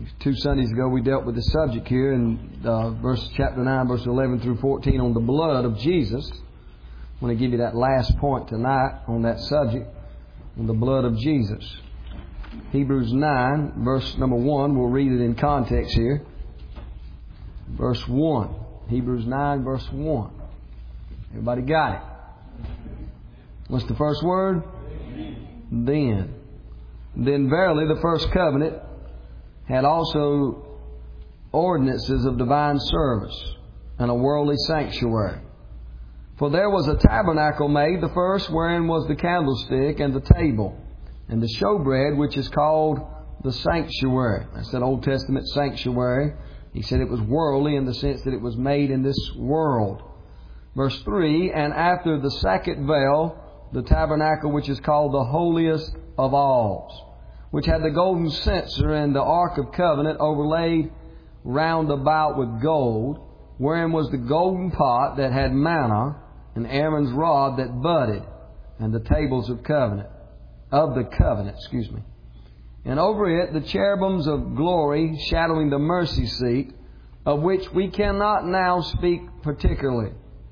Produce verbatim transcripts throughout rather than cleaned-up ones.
Two Sundays ago we dealt with the subject here in uh, verse chapter nine, verse eleven through fourteen on the blood of Jesus. I want to give you that last point tonight on that subject, on the blood of Jesus. Hebrews nine, verse number one. We'll read it in context here. Verse one. Hebrews nine, verse one. Everybody got it? What's the first word? Then. Then verily the first covenant had also ordinances of divine service and a worldly sanctuary. For there was a tabernacle made, the first, wherein was the candlestick and the table, and the showbread, which is called the sanctuary. That's that Old Testament sanctuary. He said it was worldly in the sense that it was made in this world. Verse three, and after the second veil, the tabernacle which is called the holiest of alls, which had the golden censer and the ark of covenant overlaid round about with gold, wherein was the golden pot that had manna, and Aaron's rod that budded, and the tables of covenant, of the covenant, excuse me. And over it the cherubims of glory shadowing the mercy seat, of which we cannot now speak particularly.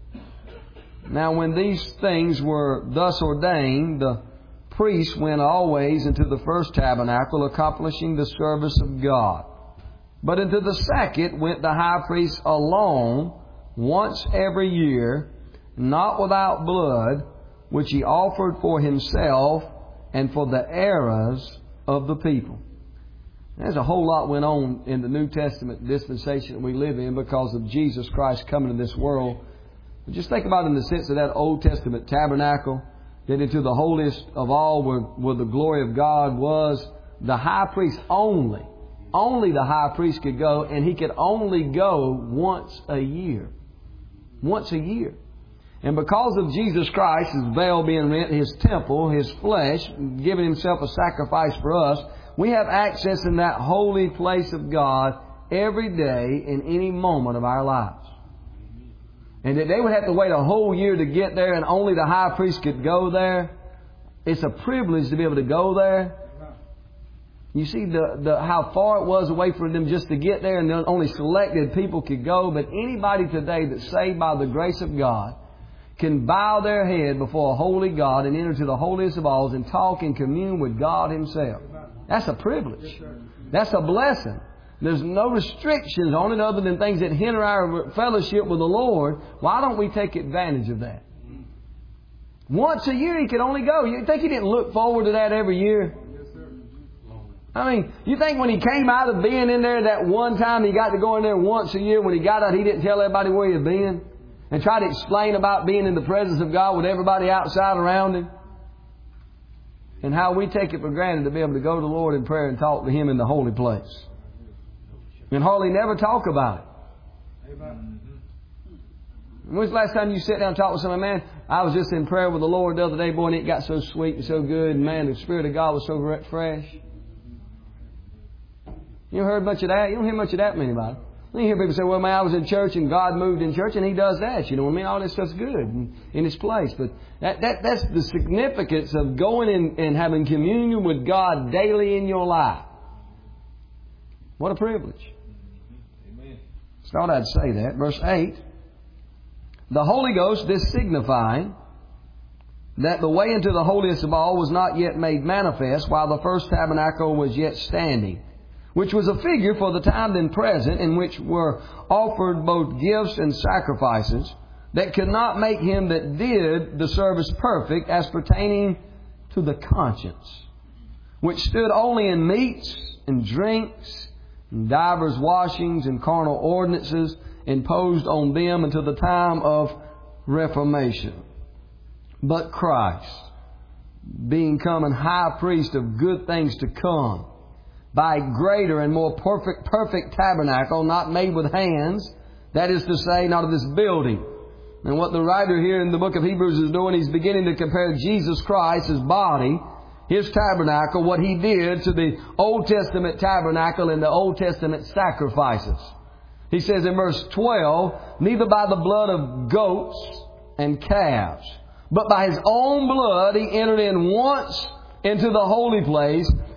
Now when these things were thus ordained, the priest went always into the first tabernacle, accomplishing the service of God. But into the second went the high priest alone, once every year, not without blood, which he offered for himself and for the errors of the people. There's a whole lot went on in the New Testament dispensation that we live in because of Jesus Christ coming to this world. But just think about it in the sense of that Old Testament tabernacle, that into the holiest of all where, where the glory of God was, the high priest only, only the high priest could go, and he could only go once a year. Once a year. And because of Jesus Christ, His veil being rent, His temple, His flesh, giving Himself a sacrifice for us, we have access in that holy place of God every day in any moment of our lives. And that they would have to wait a whole year to get there and only the high priest could go there. It's a privilege to be able to go there. You see the, the how far it was away for them just to get there, and only selected people could go. But anybody today that's saved by the grace of God can bow their head before a holy God and enter to the holiest of all and talk and commune with God Himself. That's a privilege. That's a blessing. There's no restrictions on it other than things that hinder our fellowship with the Lord. Why don't we take advantage of that? Once a year He could only go. You think He didn't look forward to that every year? I mean, you think when He came out of being in there that one time He got to go in there once a year, when He got out He didn't tell everybody where He had been and try to explain about being in the presence of God with everybody outside around Him? And how we take it for granted to be able to go to the Lord in prayer and talk to Him in the holy place. And hardly never talk about it. Amen. When's the last time you sat down and talked with somebody? Man, I was just in prayer with the Lord the other day, boy, and it got so sweet and so good. And man, the Spirit of God was so fresh. You heard much of that? You don't hear much of that from anybody. You hear people say, well, man, I was in church and God moved in church, and He does that. You know what I mean? All this stuff's good in, in its place. But that, that that's the significance of going in and having communion with God daily in your life. What a privilege. I thought I'd say that. Verse eight. The Holy Ghost, this signifying that the way into the holiest of all was not yet made manifest while the first tabernacle was yet standing, which was a figure for the time then present, in which were offered both gifts and sacrifices, that could not make him that did the service perfect as pertaining to the conscience, which stood only in meats and drinks, and divers washings and carnal ordinances imposed on them until the time of Reformation. But Christ, being come an high priest of good things to come, by greater and more perfect, perfect tabernacle, not made with hands, that is to say, not of this building. And what the writer here in the book of Hebrews is doing, he's beginning to compare Jesus Christ, His body, His tabernacle, what He did to the Old Testament tabernacle and the Old Testament sacrifices. He says in verse twelve, neither by the blood of goats and calves, but by His own blood He entered in once into the holy place,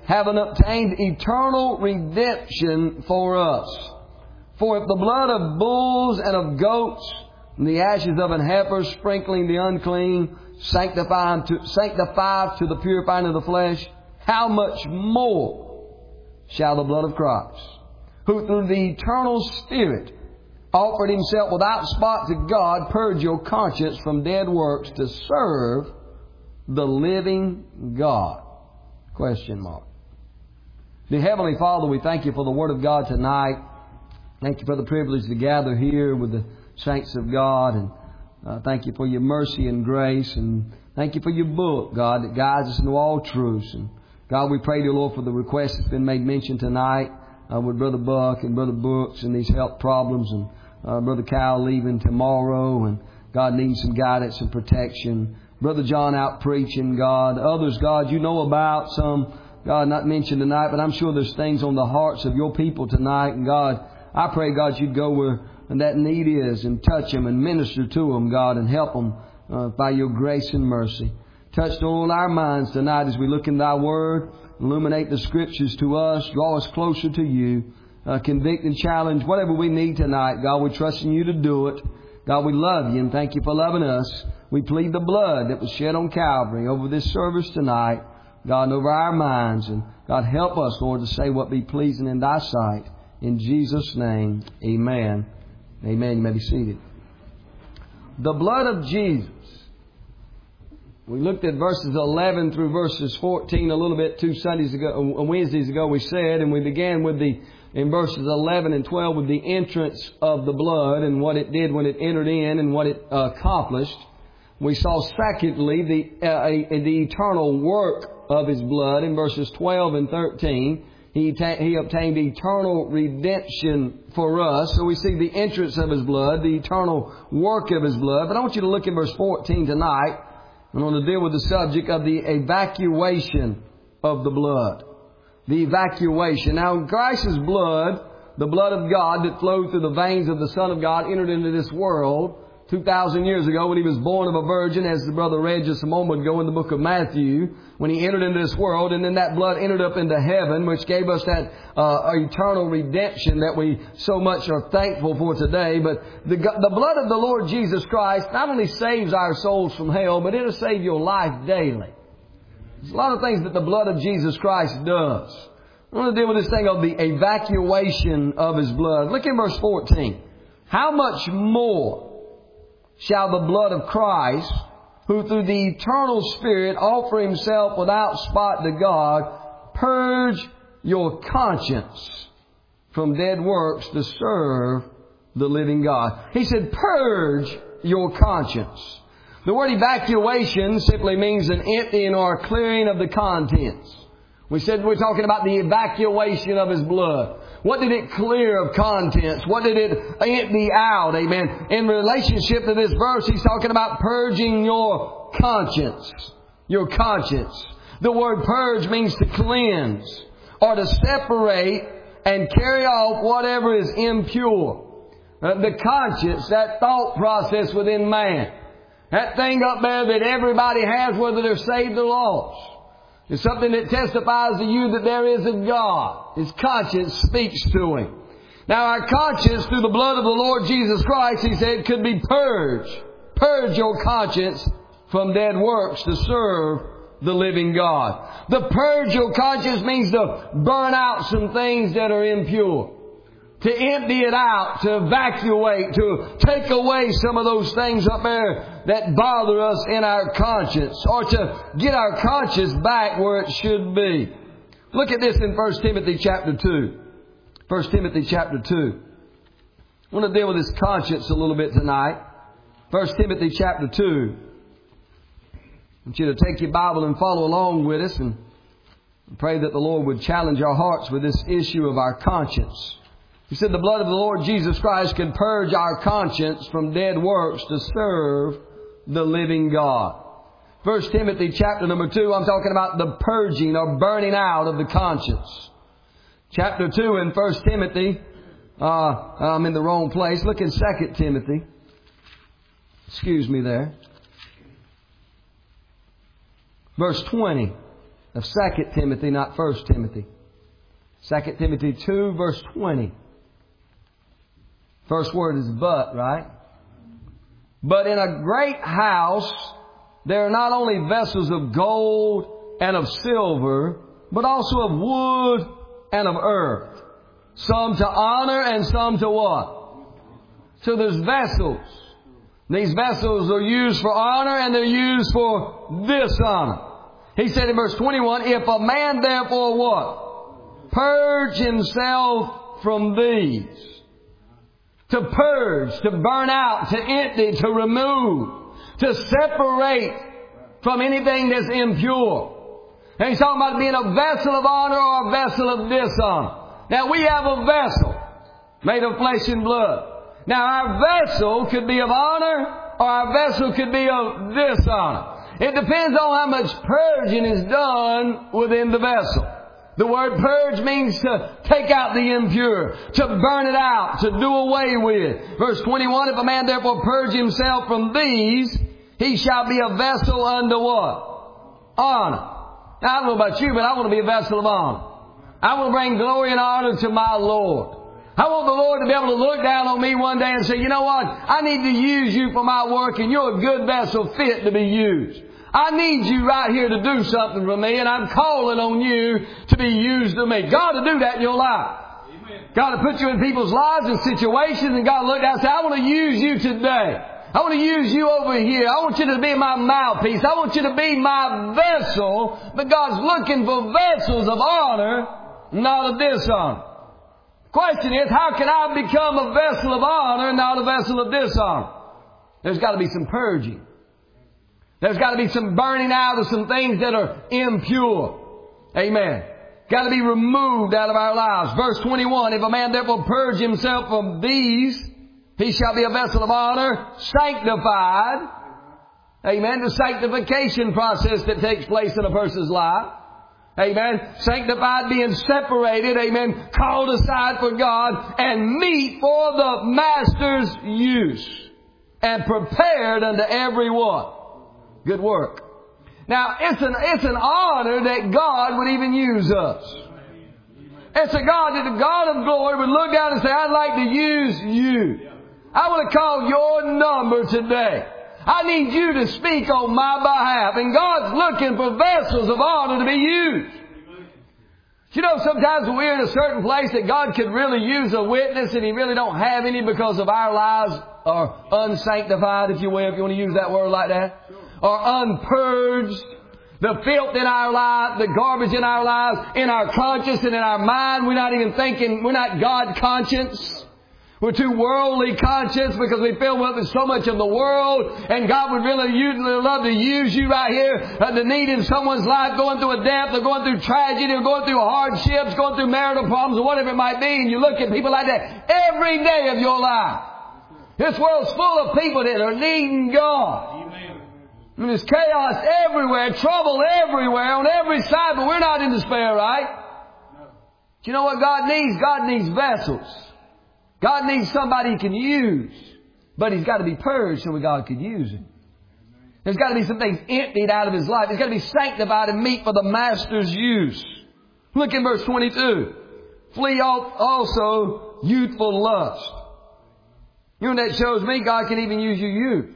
having obtained eternal redemption for us. For if the blood of bulls and of goats, and the ashes of an heifer sprinkling the unclean, sanctify to, sanctify to the purifying of the flesh, how much more shall the blood of Christ, who through the eternal Spirit offered Himself without spot to God, purge your conscience from dead works to serve the living God? Question mark. Dear Heavenly Father, we thank You for the Word of God tonight. Thank You for the privilege to gather here with the saints of God. And uh, thank You for Your mercy and grace. And thank You for Your book, God, that guides us into all truths. And God, we pray, dear Lord, for the request that's been made mention tonight uh, with Brother Buck and Brother Brooks and these health problems. And uh, Brother Kyle leaving tomorrow. And God needs some guidance and protection. Brother John out preaching, God. Others, God, You know about. Some, God, not mentioned tonight, but I'm sure there's things on the hearts of Your people tonight. And God, I pray, God, You'd go where that need is and touch them and minister to them, God, and help them uh, by Your grace and mercy. Touch all our minds tonight as we look in Thy Word. Illuminate the Scriptures to us. Draw us closer to You. Uh, convict and challenge whatever we need tonight. God, we trust in You to do it. God, we love You and thank You for loving us. We plead the blood that was shed on Calvary over this service tonight. God, and over our minds. And God, help us, Lord, to say what be pleasing in Thy sight. In Jesus' name, amen. Amen. You may be seated. The blood of Jesus. We looked at verses eleven through verses fourteen a little bit two Sundays ago, Wednesdays ago we said, and we began with the, in verses eleven and twelve with the entrance of the blood and what it did when it entered in and what it uh, accomplished. We saw secondly the, uh, the eternal work of His blood in verses twelve and thirteen. He, ta- he obtained eternal redemption for us. So we see the entrance of His blood, the eternal work of His blood. But I want you to look at verse fourteen tonight. I want to deal with the subject of the evacuation of the blood. The evacuation. Now, Christ's blood, the blood of God that flowed through the veins of the Son of God, entered into this world two thousand years ago when He was born of a virgin, as the brother read just a moment ago in the book of Matthew, when He entered into this world, and then that blood entered up into heaven, which gave us that uh, eternal redemption that we so much are thankful for today. But the, the blood of the Lord Jesus Christ not only saves our souls from hell, but it'll save your life daily. There's a lot of things that the blood of Jesus Christ does. I want to deal with this thing of the evacuation of His blood. Look in verse fourteen. How much more shall the blood of Christ, who through the eternal Spirit offer Himself without spot to God, purge your conscience from dead works to serve the living God? He said, purge your conscience. The word evacuation simply means an emptying or clearing of the contents. We said we're talking about the evacuation of His blood. What did it clear of contents? What did it empty out? Amen. In relationship to this verse, He's talking about purging your conscience. Your conscience. The word purge means to cleanse or to separate and carry off whatever is impure. Uh, the conscience, that thought process within man. That thing up there that everybody has, whether they're saved or lost. It's something that testifies to you that there is a God. His conscience speaks to him. Now our conscience, through the blood of the Lord Jesus Christ, He said, could be purged. Purge your conscience from dead works to serve the living God. The purge your conscience means to burn out some things that are impure. To empty it out, to evacuate, to take away some of those things up there that bother us in our conscience, or to get our conscience back where it should be. Look at this in First Timothy chapter two. First Timothy chapter two. I want to deal with this conscience a little bit tonight. First Timothy chapter two. I want you to take your Bible and follow along with us, and pray that the Lord would challenge our hearts with this issue of our conscience. He said the blood of the Lord Jesus Christ can purge our conscience from dead works to serve the living God. First Timothy chapter number two, I'm talking about the purging or burning out of the conscience. Chapter two in First Timothy, uh, I'm in the wrong place. Look in Second Timothy. Excuse me there. Verse twenty. of Second Timothy, not First Timothy. Second Timothy two, verse twenty. First word is but, right? But in a great house there are not only vessels of gold and of silver, but also of wood and of earth. Some to honor and some to what? So there's vessels. These vessels are used for honor and they're used for dishonor. He said in verse twenty-one, if a man therefore what? Purge himself from these. To purge, to burn out, to empty, to remove, to separate from anything that's impure. And he's talking about being a vessel of honor or a vessel of dishonor. Now we have a vessel made of flesh and blood. Now our vessel could be of honor or our vessel could be of dishonor. It depends on how much purging is done within the vessel. The word purge means to take out the impure, to burn it out, to do away with. Verse twenty-one, if a man therefore purge himself from these, he shall be a vessel unto what? Honor. Now I don't know about you, but I want to be a vessel of honor. I want to bring glory and honor to my Lord. I want the Lord to be able to look down on me one day and say, you know what? I need to use you for my work and you're a good vessel fit to be used. I need you right here to do something for me, and I'm calling on you to be used to me. God will do that in your life. Amen. God will put you in people's lives and situations, and God will look down and say, I want to use you today. I want to use you over here. I want you to be my mouthpiece. I want you to be my vessel. But God's looking for vessels of honor, not of dishonor. Question is, how can I become a vessel of honor, not a vessel of dishonor? There's got to be some purging. There's got to be some burning out of some things that are impure. Amen. Got to be removed out of our lives. Verse twenty-one, if a man therefore purge himself from these, he shall be a vessel of honor, sanctified. Amen. The sanctification process that takes place in a person's life. Amen. Sanctified, being separated. Amen. Called aside for God and meet for the master's use. And prepared unto every what? Good work. Now, it's an, it's an honor that God would even use us. It's a God that the God of glory would look down and say, I'd like to use you. I want to call your number today. I need you to speak on my behalf. And God's looking for vessels of honor to be used. You know, sometimes we're in a certain place that God could really use a witness and He really don't have any because of our lives are unsanctified, if you will, if you want to use that word like that. Or unpurged. The filth in our life, the garbage in our lives, in our conscience and in our mind. We're not even thinking, we're not God conscious. We're too worldly conscious because we feel with so much of the world. And God would really use, love to use you right here. Uh, the need in someone's life, going through a death, or going through tragedy, or going through hardships, going through marital problems, or whatever it might be. And you look at people like that every day of your life. This world's full of people that are needing God. I mean, there's chaos everywhere, trouble everywhere, on every side, but we're not in despair, right? No. Do you know what God needs? God needs vessels. God needs somebody He can use. But He's got to be purged so God can use Him. There's got to be some things emptied out of His life. He's got to be sanctified and meet for the Master's use. Look in verse twenty-two. Flee also youthful lust. You know, that shows me God can even use your youth.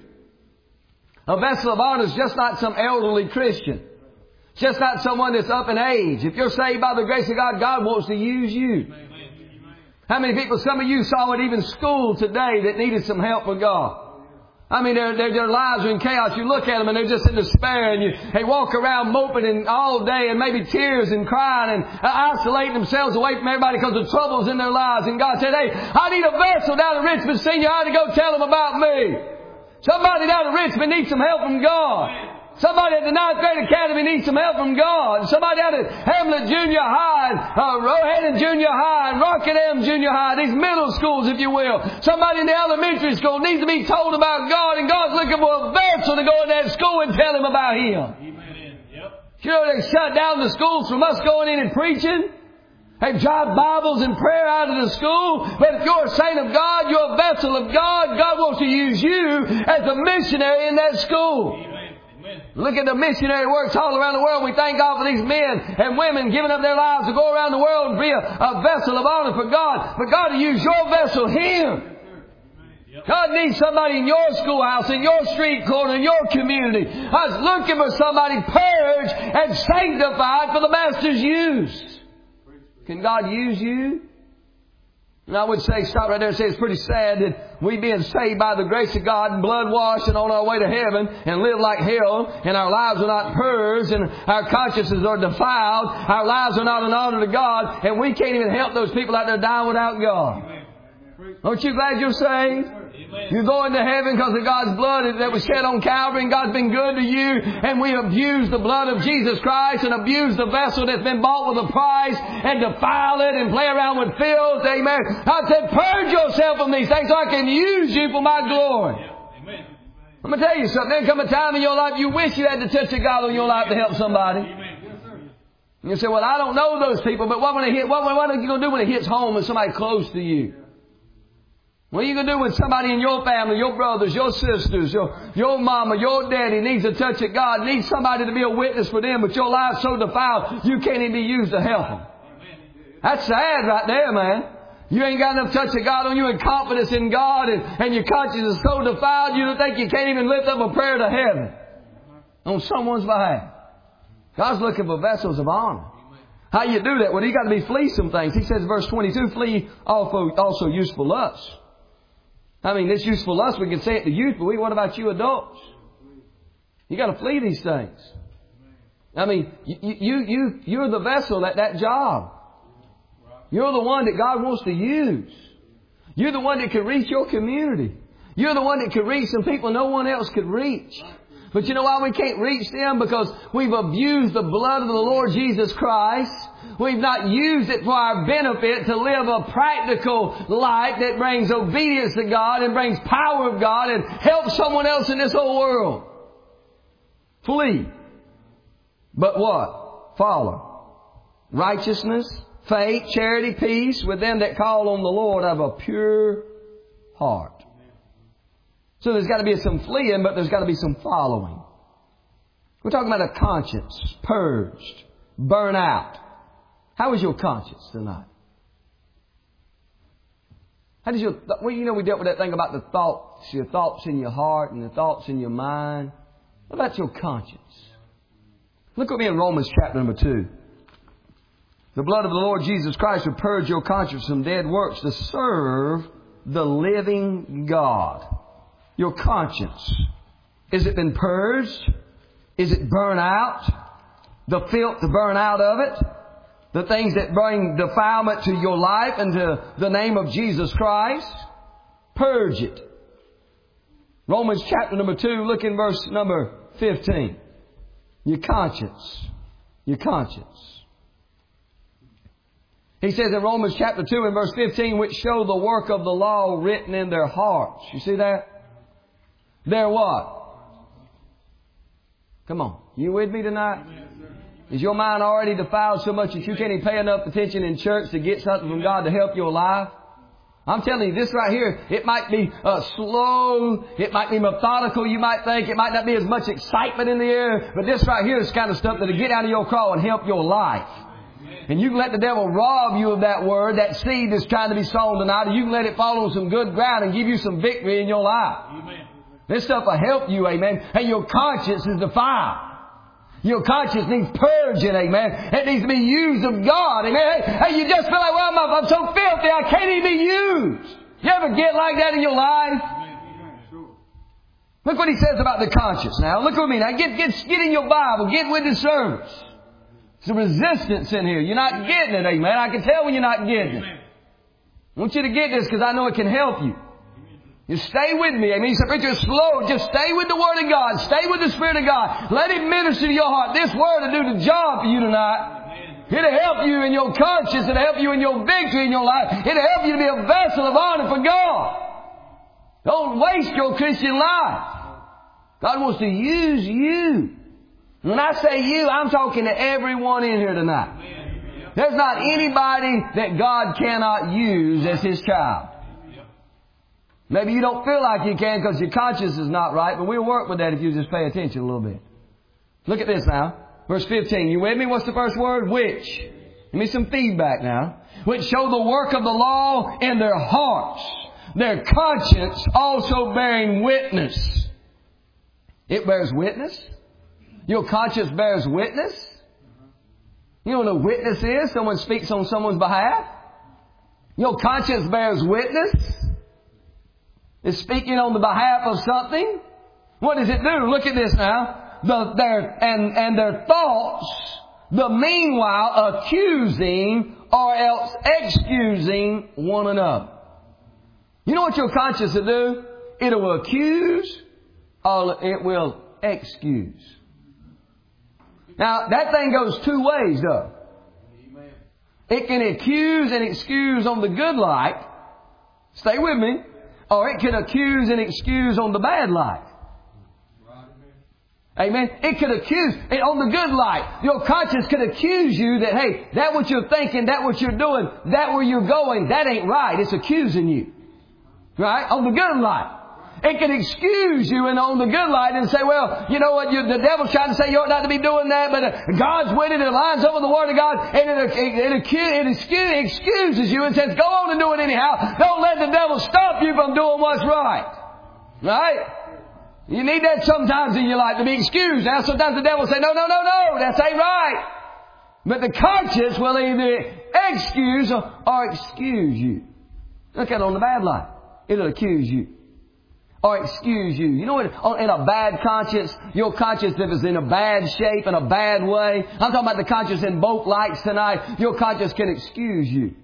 A vessel of honor is just not some elderly Christian. It's just not someone that's up in age. If you're saved by the grace of God, God wants to use you. How many people, some of you saw it even school today that needed some help with God. I mean, their, their, their lives are in chaos. You look at them and they're just in despair, and you, they walk around moping and all day and maybe tears and crying and isolating themselves away from everybody because of troubles in their lives. And God said, hey, I need a vessel down at Richmond Senior High to go tell them about me. Somebody down at Richmond needs some help from God. Somebody at the ninth grade academy needs some help from God. Somebody out at Hamlet Junior High, and, uh, Roehampton Junior High, and Rocket Elm Junior High, these middle schools, if you will. Somebody in the elementary school needs to be told about God, and God's looking for a vessel to go in that school and tell him about Him. Amen. Yep. You know, they shut down the schools from us going in and preaching. They drive Bibles and prayer out of the school. But if you're a saint of God, you're a vessel of God, God wants to use you as a missionary in that school. Amen. Amen. Look at the missionary works all around the world. We thank God for these men and women giving up their lives to go around the world and be a, a vessel of honor for God. For God to use your vessel here. God needs somebody in your schoolhouse, in your street corner, in your community. I was looking for somebody purged and sanctified for the Master's use. Can God use you? And I would say, stop right there and say it's pretty sad that we being saved by the grace of God and blood washed and on our way to heaven and live like hell and our lives are not purged and our consciences are defiled. Our lives are not an honor to God and we can't even help those people out there dying without God. Amen. Aren't you glad you're saved? Amen. You're going to heaven because of God's blood that was shed on Calvary and God's been good to you and we abuse the blood of Jesus Christ and abuse the vessel that's been bought with a price and defile it and play around with filth. Amen. I said, purge yourself from these things so I can use you for my glory. Amen. I'm going to tell you something. There'll come a time in your life you wish you had the touch of God on your life to help somebody. Amen. You say, well, I don't know those people, but what when it hit, what, what are you going to do when it hits home with somebody close to you? What are you going to do when somebody in your family, your brothers, your sisters, your, your mama, your daddy needs a touch of God, needs somebody to be a witness for them, but your life's so defiled, you can't even be used to help them. That's sad right there, man. You ain't got enough touch of God on you and confidence in God, and, and your conscience is so defiled you don't think you can't even lift up a prayer to heaven on someone's behalf. God's looking for vessels of honor. How you do that? Well, you got to be flee some things. He says, verse twenty-two, flee also, also useful lusts. I mean, this useful lust, we can say it to youth, but we, what about you adults? You got to flee these things. I mean, you, you, you, you're the vessel at that job. You're the one that God wants to use. You're the one that can reach your community. You're the one that can reach some people no one else could reach. But you know why we can't reach them? Because we've abused the blood of the Lord Jesus Christ. We've not used it for our benefit to live a practical life that brings obedience to God and brings power of God and helps someone else in this whole world. Flee. But what? Follow. Righteousness, faith, charity, peace with them that call on the Lord of a pure heart. So there's got to be some fleeing, but there's got to be some following. We're talking about a conscience purged, burn out. How is your conscience tonight? How does your, well, you know, we dealt with that thing about the thoughts, your thoughts in your heart and the thoughts in your mind. What about your conscience? Look with me in Romans chapter number two. The blood of the Lord Jesus Christ will purge your conscience from dead works to serve the living God. Your conscience. Is it been purged? Is it burned out? The filth to burn out of it? The things that bring defilement to your life and to the name of Jesus Christ? Purge it. Romans chapter number two, look in verse number fifteen. Your conscience. Your conscience. He says in Romans chapter two and verse fifteen, which show the work of the law written in their hearts. You see that? They're what? Come on. You with me tonight? Is your mind already defiled so much that you can't even pay enough attention in church to get something from God to help your life? I'm telling you, this right here, it might be uh, slow, it might be methodical, you might think, it might not be as much excitement in the air, but this right here is the kind of stuff that'll get out of your crawl and help your life. And you can let the devil rob you of that word, that seed that's trying to be sown tonight, or you can let it fall on some good ground and give you some victory in your life. Amen. This stuff will help you, amen. And your conscience is defiled. Your conscience needs purging, amen. It needs to be used of God, amen. Hey, you just feel like, well, I'm, I'm so filthy, I can't even be used. You ever get like that in your life? Look what he says about the conscience now. Look with me now. Get, get, get in your Bible. Get with the service. There's a resistance in here. You're not getting it, amen. I can tell when you're not getting it. I want you to get this because I know it can help you. You stay with me. I mean, so preacher, slow. Just stay with the Word of God. Stay with the Spirit of God. Let it minister to your heart. This Word will do the job for you tonight. It'll help you in your conscience. It'll help you in your victory in your life. It'll help you to be a vessel of honor for God. Don't waste your Christian life. God wants to use you. When I say you, I'm talking to everyone in here tonight. There's not anybody that God cannot use as His child. Maybe you don't feel like you can because your conscience is not right, but we'll work with that if you just pay attention a little bit. Look at this now. Verse fifteen. You with me? What's the first word? Which. Give me some feedback now. Which show the work of the law in their hearts, their conscience also bearing witness. It bears witness. Your conscience bears witness. You know what a witness is? Someone speaks on someone's behalf. Your conscience bears witness. It's speaking on the behalf of something. What does it do? Look at this now. The, their, and, and their thoughts, the meanwhile accusing or else excusing one another. You know what your conscience will do? It will accuse or it will excuse. Now, that thing goes two ways, though. It can accuse and excuse on the good light. Stay with me. Or it can accuse and excuse on the bad light. Amen. It could accuse it on the good light. Your conscience could accuse you that, hey, that what you're thinking, that what you're doing, that where you're going, that ain't right. It's accusing you. Right? On the good light. It can excuse you and on the good light and say, well, you know what, you, the devil's trying to say you ought not to be doing that, but uh, God's with it, it lines up with the Word of God, and it, it, it, it, it excuse, excuses you and says, go on and do it anyhow. Don't let the devil stop you from doing what's right. Right? You need that sometimes in your life to be excused. Now sometimes the devil will say, no, no, no, no, that ain't right. But the conscience will either excuse or, or excuse you. Look at it on the bad light. It'll accuse you. Or excuse you. You know what? In a bad conscience, your conscience if it's in a bad shape, in a bad way. I'm talking about the conscience in both lights tonight. Your conscience can excuse you.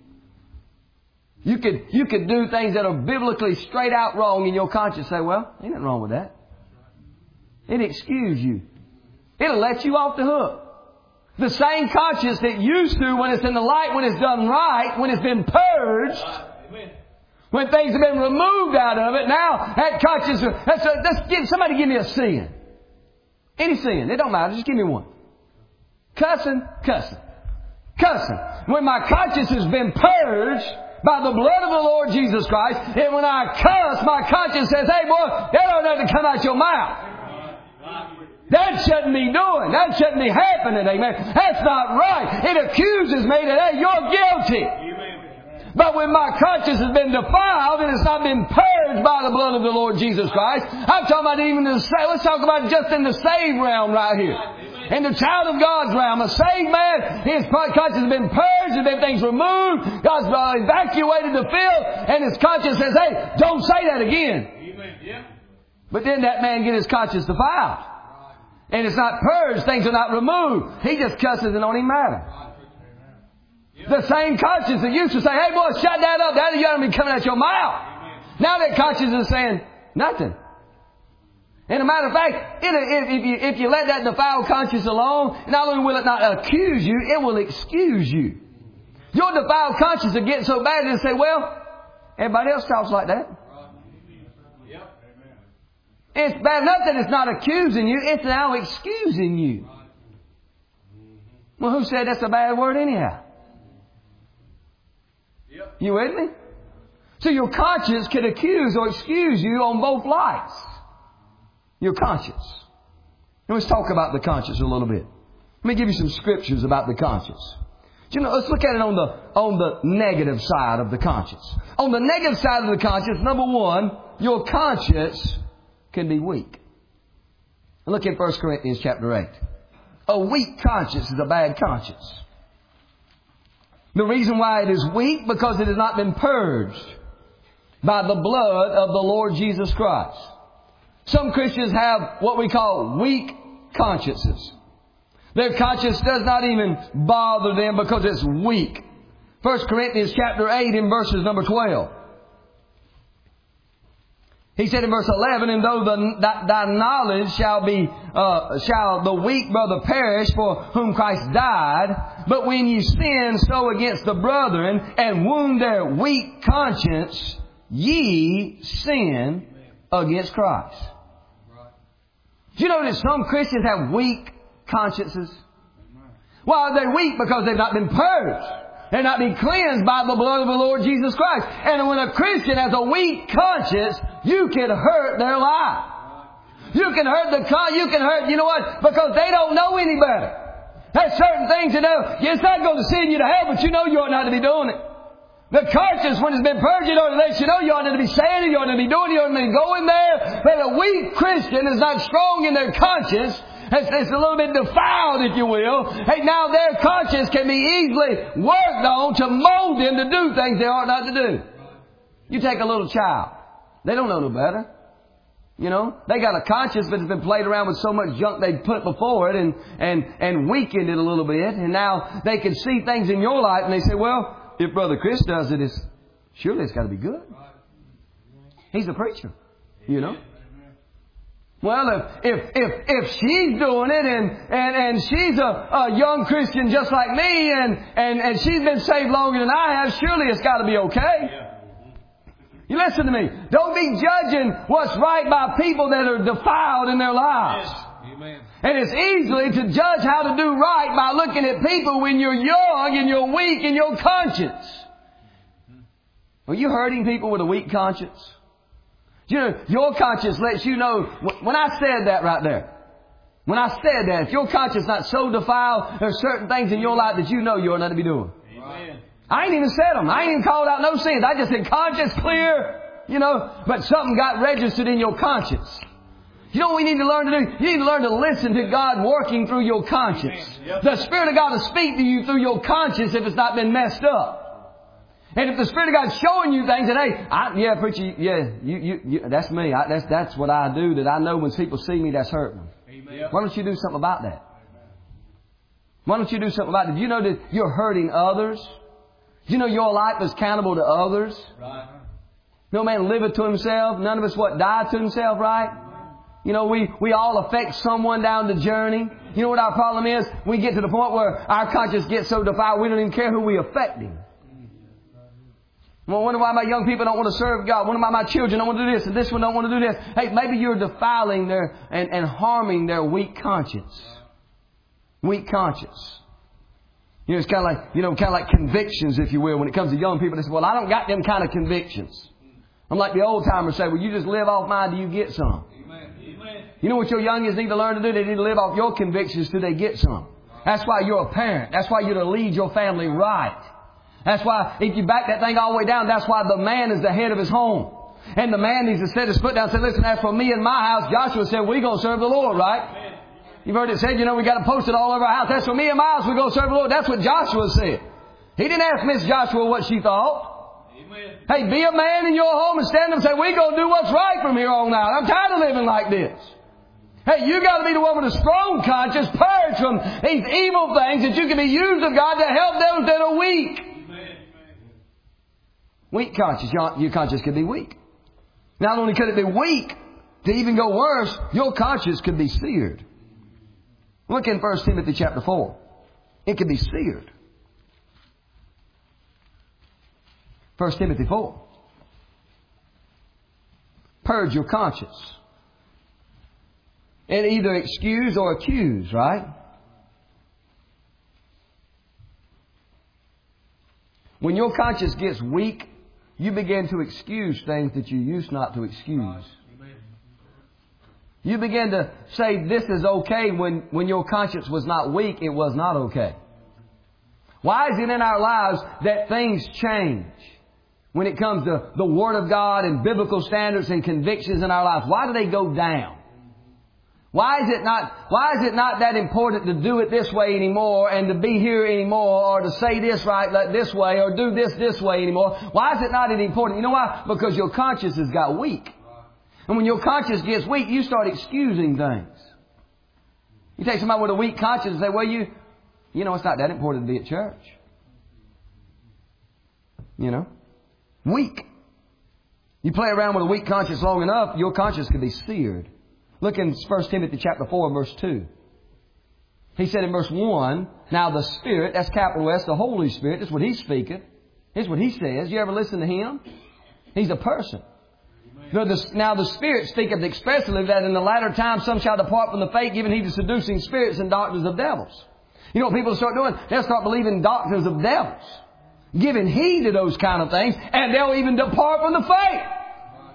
You could, you could do things that are biblically straight out wrong and your conscience say, well, ain't nothing wrong with that. It'll excuse you. It'll let you off the hook. The same conscience that used to when it's in the light, when it's done right, when it's been purged, when things have been removed out of it, now that conscience, that's a, that's, give, somebody give me a sin. Any sin. It don't matter. Just give me one. Cussing, cussing, cussing. When my conscience has been purged by the blood of the Lord Jesus Christ, and when I cuss, my conscience says, hey boy, that ought not to come out your mouth. That shouldn't be doing. That shouldn't be happening. Amen. That's not right. It accuses me that, hey, you're guilty. Amen. But when my conscience has been defiled and it's not been purged by the blood of the Lord Jesus Christ, I'm talking about even the, let's talk about just in the saved realm right here. Amen. In the child of God's realm, a saved man, his conscience has been purged and then things removed. God's uh, evacuated the field and his conscience says, hey, don't say that again. Amen. Yeah. But then that man get his conscience defiled. And it's not purged. Things are not removed. He just cusses and don't even matter. The same conscience that used to say, hey boy, shut that up. That ought to be coming out your mouth. Now that conscience is saying nothing. And a matter of fact, it, if, you, if you let that defiled conscience alone, not only will it not accuse you, it will excuse you. Your defiled conscience will get so bad and say, well, everybody else talks like that. It's bad enough that it's not accusing you. It's now excusing you. Well, who said that's a bad word anyhow? Yep. You with me? So your conscience can accuse or excuse you on both lights. Your conscience. And let's talk about the conscience a little bit. Let me give you some scriptures about the conscience. You know, let's look at it on the on the negative side of the conscience. On the negative side of the conscience, number one, your conscience can be weak. Look at First Corinthians chapter eight. A weak conscience is a bad conscience. The reason why it is weak, because it has not been purged by the blood of the Lord Jesus Christ. Some Christians have what we call weak consciences. Their conscience does not even bother them because it's weak. First Corinthians chapter eight in verses number twelve. He said in verse eleven, and though the, thy, thy knowledge shall be, uh, shall the weak brother perish for whom Christ died, but when ye sin so against the brethren and wound their weak conscience, ye sin against Christ. Do you notice some Christians have weak consciences? Why are they weak? Because they've not been purged. They're not been cleansed by the blood of the Lord Jesus Christ. And when a Christian has a weak conscience, you can hurt their life. You can hurt the con, you can hurt, you know what? Because they don't know any better. There's certain things that know, it's not going to send you to hell, but you know you ought not to be doing it. The conscience, when it's been purged, you know, lets you know you ought not to be saying it, you ought not to be doing it, you ought not to be going there. But a weak Christian is not strong in their conscience. It's, it's a little bit defiled, if you will. Hey, now their conscience can be easily worked on to mold them to do things they ought not to do. You take a little child. They don't know no better. You know, they got a conscience, but it's been played around with so much junk they put before it and, and, and weakened it a little bit. And now they can see things in your life and they say, well, if Brother Chris does it, it's, surely it's got to be good. He's a preacher, you know. Well, if, if, if, if she's doing it and, and, and she's a, a young Christian just like me and, and, and she's been saved longer than I have, surely it's got to be okay. You listen to me. Don't be judging what's right by people that are defiled in their lives. Amen. And it's easily to judge how to do right by looking at people when you're young and you're weak in your conscience. Are you hurting people with a weak conscience? You know, your conscience lets you know. When I said that right there, when I said that, if your conscience is not so defiled, there's certain things in your life that you know you ought not to be doing. Amen. I ain't even said them. I ain't even called out no sins. I just said conscience clear, you know, but something got registered in your conscience. You know what we need to learn to do? You need to learn to listen to God working through your conscience. Yep. The Spirit of God will speak to you through your conscience if it's not been messed up. And if the Spirit of God's showing you things that, hey, I, yeah, preacher, yeah, you, you, you, that's me. I, that's, that's what I do that I know when people see me, that's hurting them. Amen. Why don't you do something about that? Why don't you do something about it? Do you know that you're hurting others? Do you know your life is accountable to others? Right. No man liveth to himself. None of us, what, die to himself, right? You know, we, we all affect someone down the journey. You know what our problem is? We get to the point where our conscience gets so defiled, we don't even care who we're affecting. Well, wonder why my young people don't want to serve God. Wonder why my children don't want to do this and this one don't want to do this. Hey, maybe you're defiling their and, and harming their weak conscience. Weak conscience. You know, it's kind of like, you know, kind of like convictions, if you will, when it comes to young people. They say, well, I don't got them kind of convictions. I'm like the old timers say, well, you just live off mine till you get some. Amen. Amen. You know what your youngins need to learn to do? They need to live off your convictions till they get some. That's why you're a parent. That's why you're to lead your family right. That's why, if you back that thing all the way down, that's why the man is the head of his home. And the man needs to set his foot down and say, listen, as for me and my house, Joshua said, we're going to serve the Lord, right? Amen. You've heard it said, you know, we got to post it all over our house. That's for me and my house, we're going to serve the Lord. That's what Joshua said. He didn't ask Miss Joshua what she thought. Amen. Hey, be a man in your home and stand up and say, we're going to do what's right from here on out. I'm tired of living like this. Hey, you got to be the one with a strong conscience, purged from these evil things that you can be used of God to help those that are weak. Amen. Weak conscience. Your, your conscience could be weak. Not only could it be weak, to even go worse, your conscience could be seared. Look in First Timothy chapter four. It could be seared. First Timothy four. Purge your conscience. And either excuse or accuse, right? When your conscience gets weak, you begin to excuse things that you used not to excuse. You begin to say this is okay when, when your conscience was not weak, it was not okay. Why is it in our lives that things change when it comes to the Word of God and biblical standards and convictions in our lives? Why do they go down? Why is it not, why is it not that important to do it this way anymore and to be here anymore or to say this right like this way or do this this way anymore? Why is it not any important? You know why? Because your conscience has got weak. And when your conscience gets weak, you start excusing things. You take somebody with a weak conscience and say, well, you, you know, it's not that important to be at church. You know? Weak. You play around with a weak conscience long enough, your conscience could be seared. Look in First Timothy chapter four, verse two. He said in verse one, now the Spirit, that's capital S, the Holy Spirit, that's what He's speaking. Here's what He says. You ever listen to Him? He's a person. Now the Spirit speaketh expressly that in the latter times some shall depart from the faith, giving heed to seducing spirits and doctrines of devils. You know what people start doing? They'll start believing doctrines of devils, giving heed to those kind of things, and they'll even depart from the faith.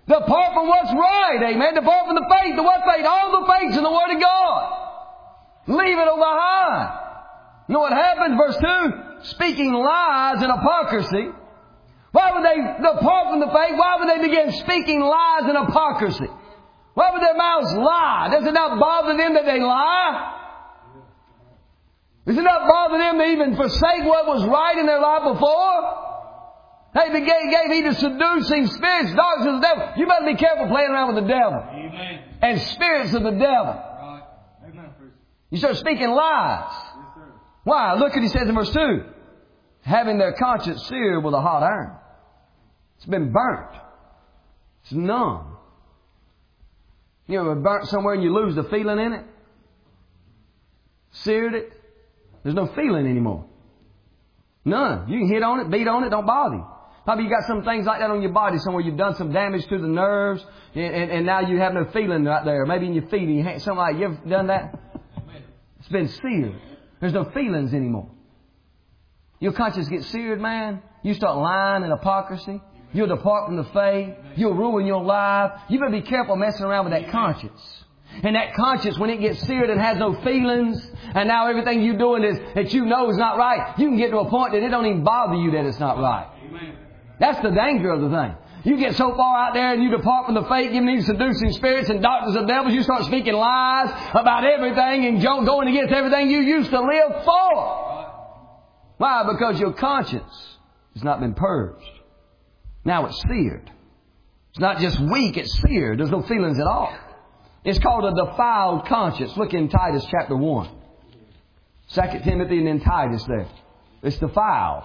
Depart from what's right, amen. Depart from the faith. The what faith? All the faith's in the Word of God. Leave it behind. You know what happened? Verse two, speaking lies and hypocrisy. Why would they depart from the faith? Why would they begin speaking lies and hypocrisy? Why would their mouths lie? Does it not bother them that they lie? Does it not bother them to even forsake what was right in their life before? Hey, they gave, gave heed to seducing spirits, darkness of the devil. You better be careful playing around with the devil. Amen. And spirits of the devil. Right. Amen. You start speaking lies. Yes, sir. Why? Look what he says in verse two. Having their conscience seared with a hot iron. It's been burnt. It's numb. You ever burnt somewhere and you lose the feeling in it? Seared it. There's no feeling anymore. None. You can hit on it, beat on it, don't bother you. Probably you got some things like that on your body somewhere. You've done some damage to the nerves, and, and, and now you have no feeling right there. Maybe in your feet, in your hand, something like that. You ever done that? It's been seared. There's no feelings anymore. Your conscience gets seared, man. You start lying and hypocrisy. You'll depart from the faith. You'll ruin your life. You better be careful messing around with that conscience. And that conscience, when it gets seared and has no feelings, and now everything you're doing is that you know is not right, you can get to a point that it don't even bother you that it's not right. Amen. That's the danger of the thing. You get so far out there and you depart from the faith, giving these seducing spirits and doctors of devils, you start speaking lies about everything and going against everything you used to live for. Why? Because your conscience has not been purged. Now it's seared. It's not just weak, it's seared. There's no feelings at all. It's called a defiled conscience. Look in Titus chapter one. Second Timothy and then Titus there. It's defiled.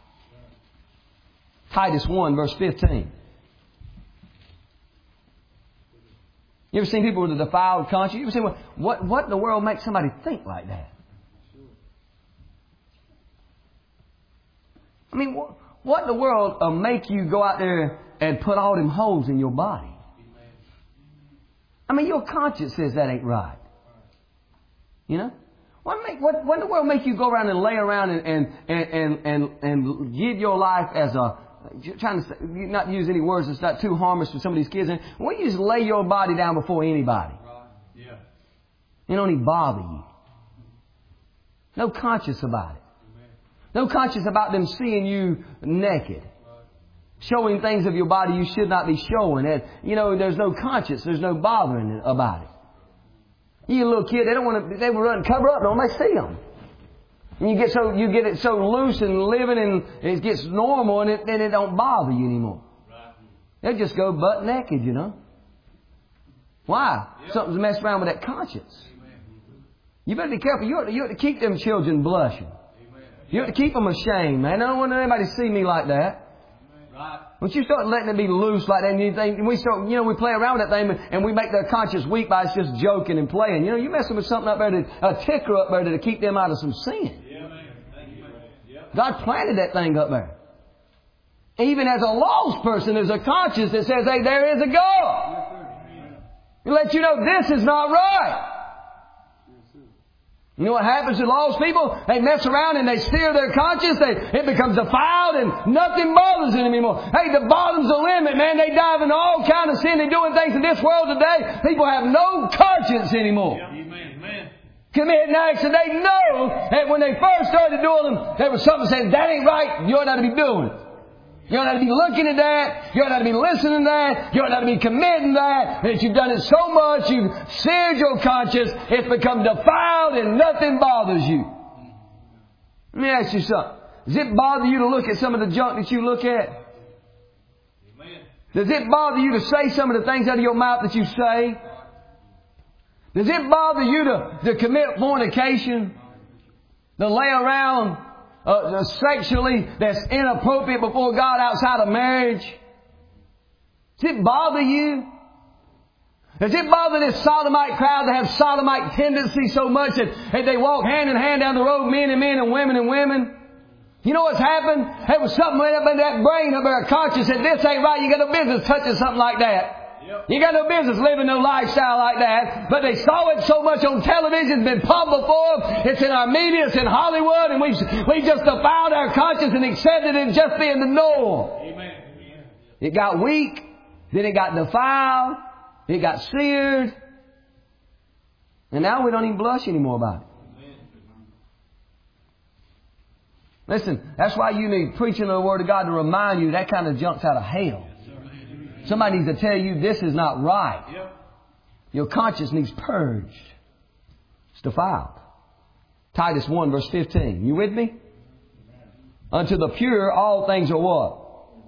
Titus one verse fifteen. You ever seen people with a defiled conscience? You ever seen what, what, what in the world makes somebody think like that? I mean, what, what in the world will make you go out there and put all them holes in your body? I mean, your conscience says that ain't right. You know? What, make, what, what in the world make you go around and lay around and, and, and, and, and, and give your life as a, trying to say, not use any words that's not too harmless for some of these kids. Why don't you just lay your body down before anybody? Yeah. It don't even bother you. No conscience about it. No conscience about them seeing you naked. Showing things of your body you should not be showing. And, you know, there's no conscience. There's no bothering about it. You little kid, they don't want to, they will run, cover up, don't they see them? And you get so, you get it so loose and living and it gets normal and it, then it don't bother you anymore. They just go butt naked, you know. Why? Something's messed around with that conscience. You better be careful. You ought to, you ought to keep them children blushing. You ought to keep them ashamed, man. I don't want anybody to see me like that. Right. Once you start letting it be loose like that, and you think, and we start, you know, we play around with that thing, and we make their conscience weak by us just joking and playing. You know, you're messing with something up there, to, a ticker up there to keep them out of some sin. Yeah, man. Thank you. Yeah. God planted that thing up there. Even as a lost person, there's a conscience that says, hey, there is a God. He lets you know this is not right. You know what happens to lost people? They mess around and they sear their conscience. They, it becomes defiled and nothing bothers them anymore. Hey, the bottom's the limit, man. They dive into all kind of sin. They're doing things in this world today. People have no conscience anymore. Yeah. Amen. Amen. Committing acts that they know that when they first started doing them, there was something saying, that ain't right. You ought not to be doing it. You ought not to be looking at that. You ought not to be listening to that. You ought not to be committing that. That you've done it so much, you've seared your conscience, it's become defiled and nothing bothers you. Let me ask you something. Does it bother you to look at some of the junk that you look at? Amen. Does it bother you to say some of the things out of your mouth that you say? Does it bother you to, to commit fornication? To lay around Uh, sexually that's inappropriate before God outside of marriage? Does it bother you? Does it bother this sodomite crowd to have sodomite tendencies so much that, that they walk hand in hand down the road, men and men and women and women? You know what's happened? There was something right up in that brain up there, a conscience that this ain't right. You got no business touching something like that. Yep. You got no business living no lifestyle like that. But they saw it so much on television. It's been pumped before. It's in our media. It's in Hollywood. And we've, we just defiled our conscience and accepted it just being the norm. Amen. It got weak. Then it got defiled. It got seared. And now we don't even blush anymore about it. Listen, that's why you need preaching of the Word of God to remind you that kind of junk's out of hell. Somebody needs to tell you this is not right. Your conscience needs purged. It's defiled. Titus one verse fifteen. You with me? Unto the pure all things are what?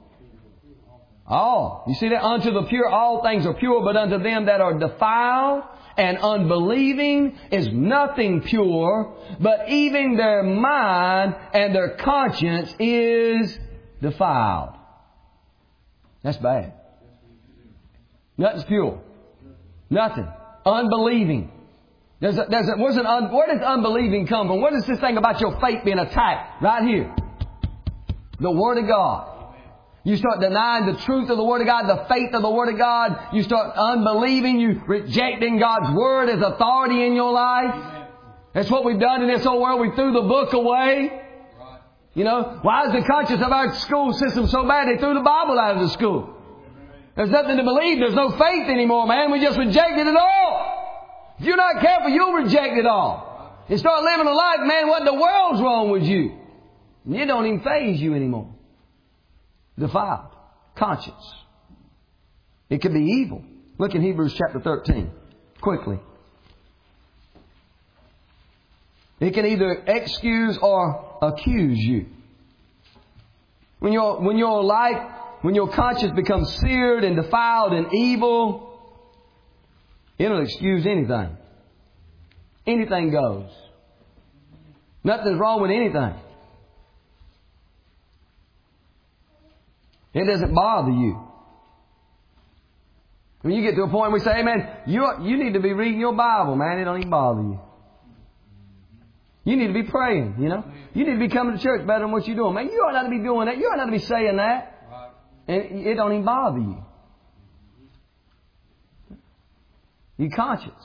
All. You see that? Unto the pure all things are pure, but unto them that are defiled and unbelieving is nothing pure, but even their mind and their conscience is defiled. That's bad. Nothing's pure. Nothing. Unbelieving. There's a, there's a, where's an un, where does unbelieving come from? What is this thing about your faith being attacked? Right here. The Word of God. You start denying the truth of the Word of God, the faith of the Word of God. You start unbelieving. You rejecting God's Word as authority in your life. That's what we've done in this whole world. We threw the book away. You know, why is the conscience of our school system so bad? They threw the Bible out of the school. There's nothing to believe. There's no faith anymore, man. We just rejected it all. If you're not careful, you'll reject it all. And start living a life, man, what in the world's wrong with you? And it don't even faze you anymore. Defiled. Conscience. It could be evil. Look in Hebrews chapter thirteen. Quickly. It can either excuse or accuse you. When your, when your life, when your conscience becomes seared and defiled and evil, it'll excuse anything. Anything goes. Nothing's wrong with anything. It doesn't bother you. When you get to a point where we say, hey man, you, you need to be reading your Bible, man. It don't even bother you. You need to be praying, you know. You need to be coming to church better than what you're doing. Man, you ought not to be doing that. You ought not to be saying that. And it don't even bother you. Your conscience.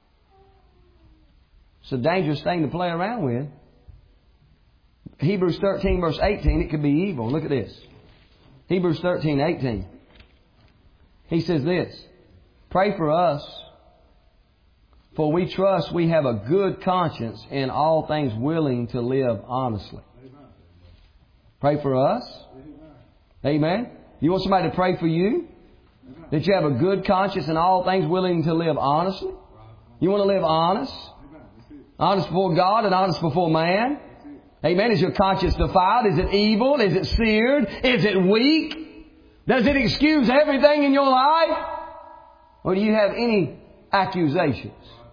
It's a dangerous thing to play around with. Hebrews thirteen verse eighteen, it could be evil. Look at this. Hebrews thirteen, eighteen. He says this. Pray for us, for we trust we have a good conscience in all things, willing to live honestly. Pray for us. Amen. You want somebody to pray for you? That you have a good conscience in all things, willing to live honestly? You want to live honest? Honest before God and honest before man? Amen. Is your conscience defiled? Is it evil? Is it seared? Is it weak? Does it excuse everything in your life? Or do you have any accusations?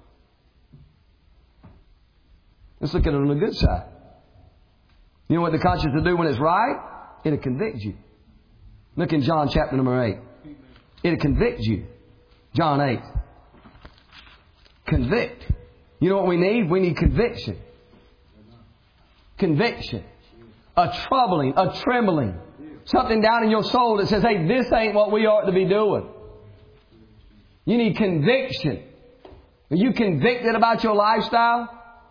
Let's look at it on the good side. You know what the conscience will do when it's right? It'll convict you. Look in John chapter number eight. It'll convict you. John eight. Convict. You know what we need? We need conviction. Conviction. A troubling, a trembling. Something down in your soul that says, hey, this ain't what we ought to be doing. You need conviction. Are you convicted about your lifestyle?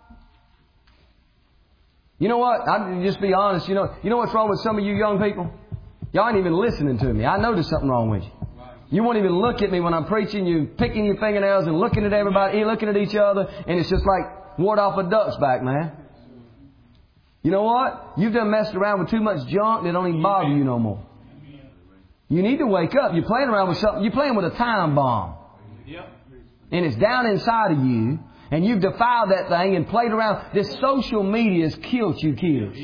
You know what? I'll just be honest. You know, you know what's wrong with some of you young people? Y'all ain't even listening to me. I know there's something wrong with you. You won't even look at me when I'm preaching. You picking your fingernails and looking at everybody, looking at each other. And it's just like ward off a duck's back, man. You know what? You've done messed around with too much junk that don't even bother you no more. You need to wake up. You're playing around with something. You're playing with a time bomb. And it's down inside of you. And you've defiled that thing and played around. This social media has killed you kids.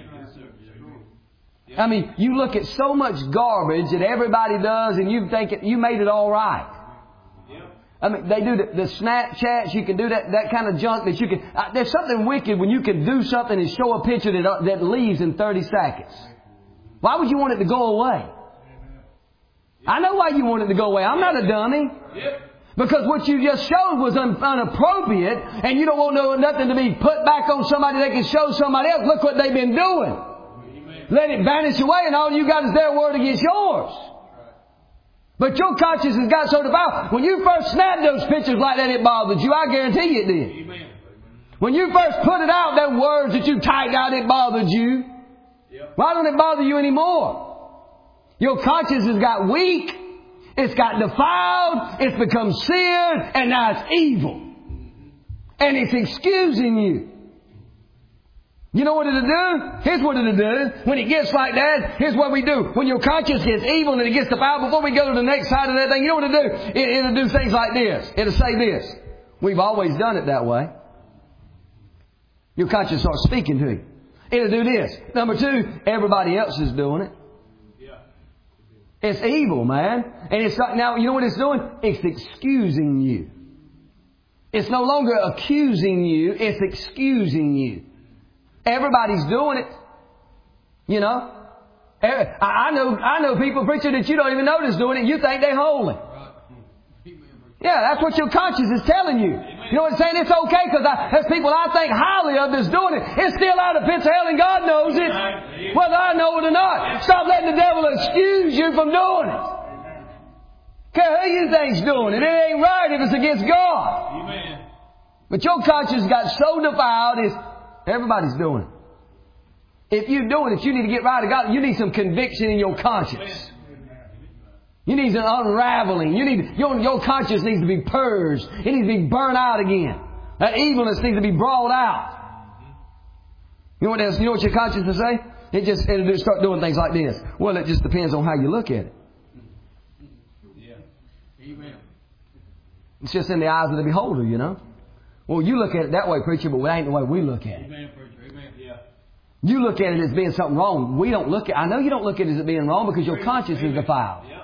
I mean, you look at so much garbage that everybody does and you think it, you made it all right. I mean, they do the, the Snapchats. You can do that, that kind of junk that you can... Uh, there's something wicked when you can do something and show a picture that, uh, that leaves in thirty seconds. Why would you want it to go away? I know why you want it to go away. I'm not a dummy. Because what you just showed was un, inappropriate and you don't want no, nothing to be put back on somebody that can show somebody else. Look what they've been doing. Let it vanish away and all you got is their word against yours. But your conscience has got so defiled. When you first snapped those pictures like that, it bothered you. I guarantee it did. Amen. When you first put it out, those words that you typed out, it bothered you. Yep. Why don't it bother you anymore? Your conscience has got weak. It's got defiled, it's become sin, and now it's evil. And it's excusing you. You know what it'll do? Here's what it'll do. When it gets like that, here's what we do. When your conscience gets evil and it gets defiled, before we go to the next side of that thing, you know what it'll do? It, it'll do things like this. It'll say this. We've always done it that way. Your conscience starts speaking to you. It'll do this. Number two, everybody else is doing it. It's evil, man. And it's not, now, you know what it's doing? It's excusing you. It's no longer accusing you. It's excusing you. Everybody's doing it. You know? I know, I know people, preacher, that you don't even notice doing it. You think they're holy. Yeah, that's what your conscience is telling you. You know what I'm saying? It's okay because there's people I think highly of that's doing it. It's still out of pits of hell and God knows it. Whether I know it or not. Stop letting the devil excuse you from doing it. Care who you think's doing it. It ain't right if it's against God. Amen. But your conscience got so defiled, it's everybody's doing it. If you're doing it, you need to get right with God. You need some conviction in your conscience. You need an unraveling. You need your, your conscience needs to be purged. It needs to be burnt out again. That evilness needs to be brought out. You know what else? You know what your conscience will say? It just it'll just start doing things like this. Well, it just depends on how you look at it. Yeah. Amen. It's just in the eyes of the beholder, you know. Well, you look at it that way, preacher, but it ain't the way we look at it. Amen, preacher. Amen. Yeah. You look at it as being something wrong. We don't look at. I know you don't look at it as being wrong because your conscience is defiled. Yeah.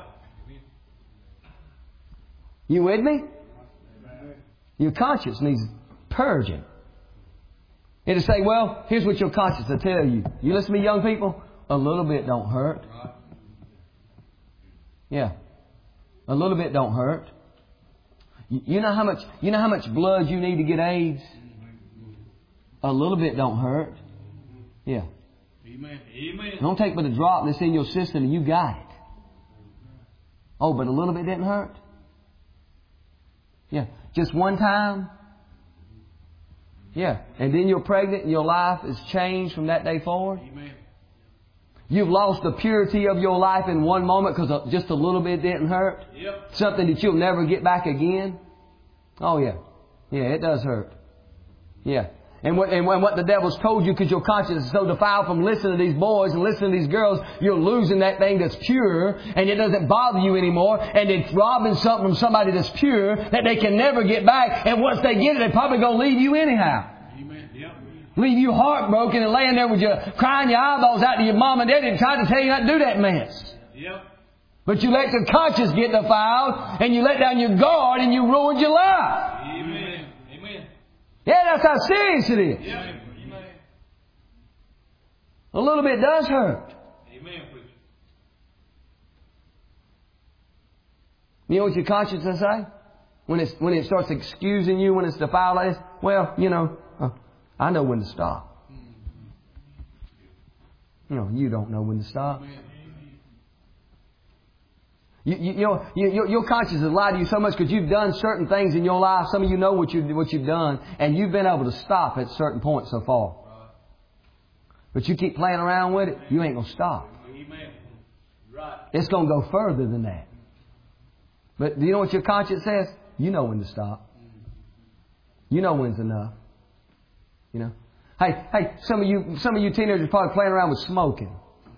You with me? Your conscience needs purging. It'll say, well, here's what your conscience will tell you. You listen to me, young people? A little bit don't hurt. Yeah. A little bit don't hurt. You know how much, you know how much blood you need to get AIDS? A little bit don't hurt. Yeah. Amen. Amen. Don't take but a drop that's in your system and you got it. Oh, but a little bit didn't hurt? Yeah. Just one time? Yeah. And then you're pregnant and your life is changed from that day forward? Amen. You've lost the purity of your life in one moment because just a little bit didn't hurt? Yep. Something that you'll never get back again? Oh, yeah. Yeah, it does hurt. Yeah. And what, and what the devil's told you because your conscience is so defiled from listening to these boys and listening to these girls, you're losing that thing that's pure and it doesn't bother you anymore. And it's robbing something from somebody that's pure that they can never get back. And once they get it, they're probably going to leave you anyhow. Amen. Yep. Leave you heartbroken and laying there with you crying your eyeballs out to your mom and daddy and trying to tell you not to do that mess. Yep. But you let your conscience get defiled and you let down your guard and you ruined your life. Amen. Amen. Yeah, that's how serious it is. Yep. Amen. A little bit does hurt. Amen, preacher. You know what your conscience will say? When it's, when it starts excusing you when it's defiled like this? Well, you know, uh, I know when to stop. No, you don't know when to stop. You, you, you know, you, your, your conscience has lied to you so much because you've done certain things in your life. Some of you know what, you, what you've done, and you've been able to stop at certain points so far. But you keep playing around with it, you ain't going to stop. Amen. Right. It's going to go further than that. But do you know what your conscience says? You know when to stop. You know when's enough. You know. Hey, hey, some of you, some of you teenagers are probably playing around with smoking.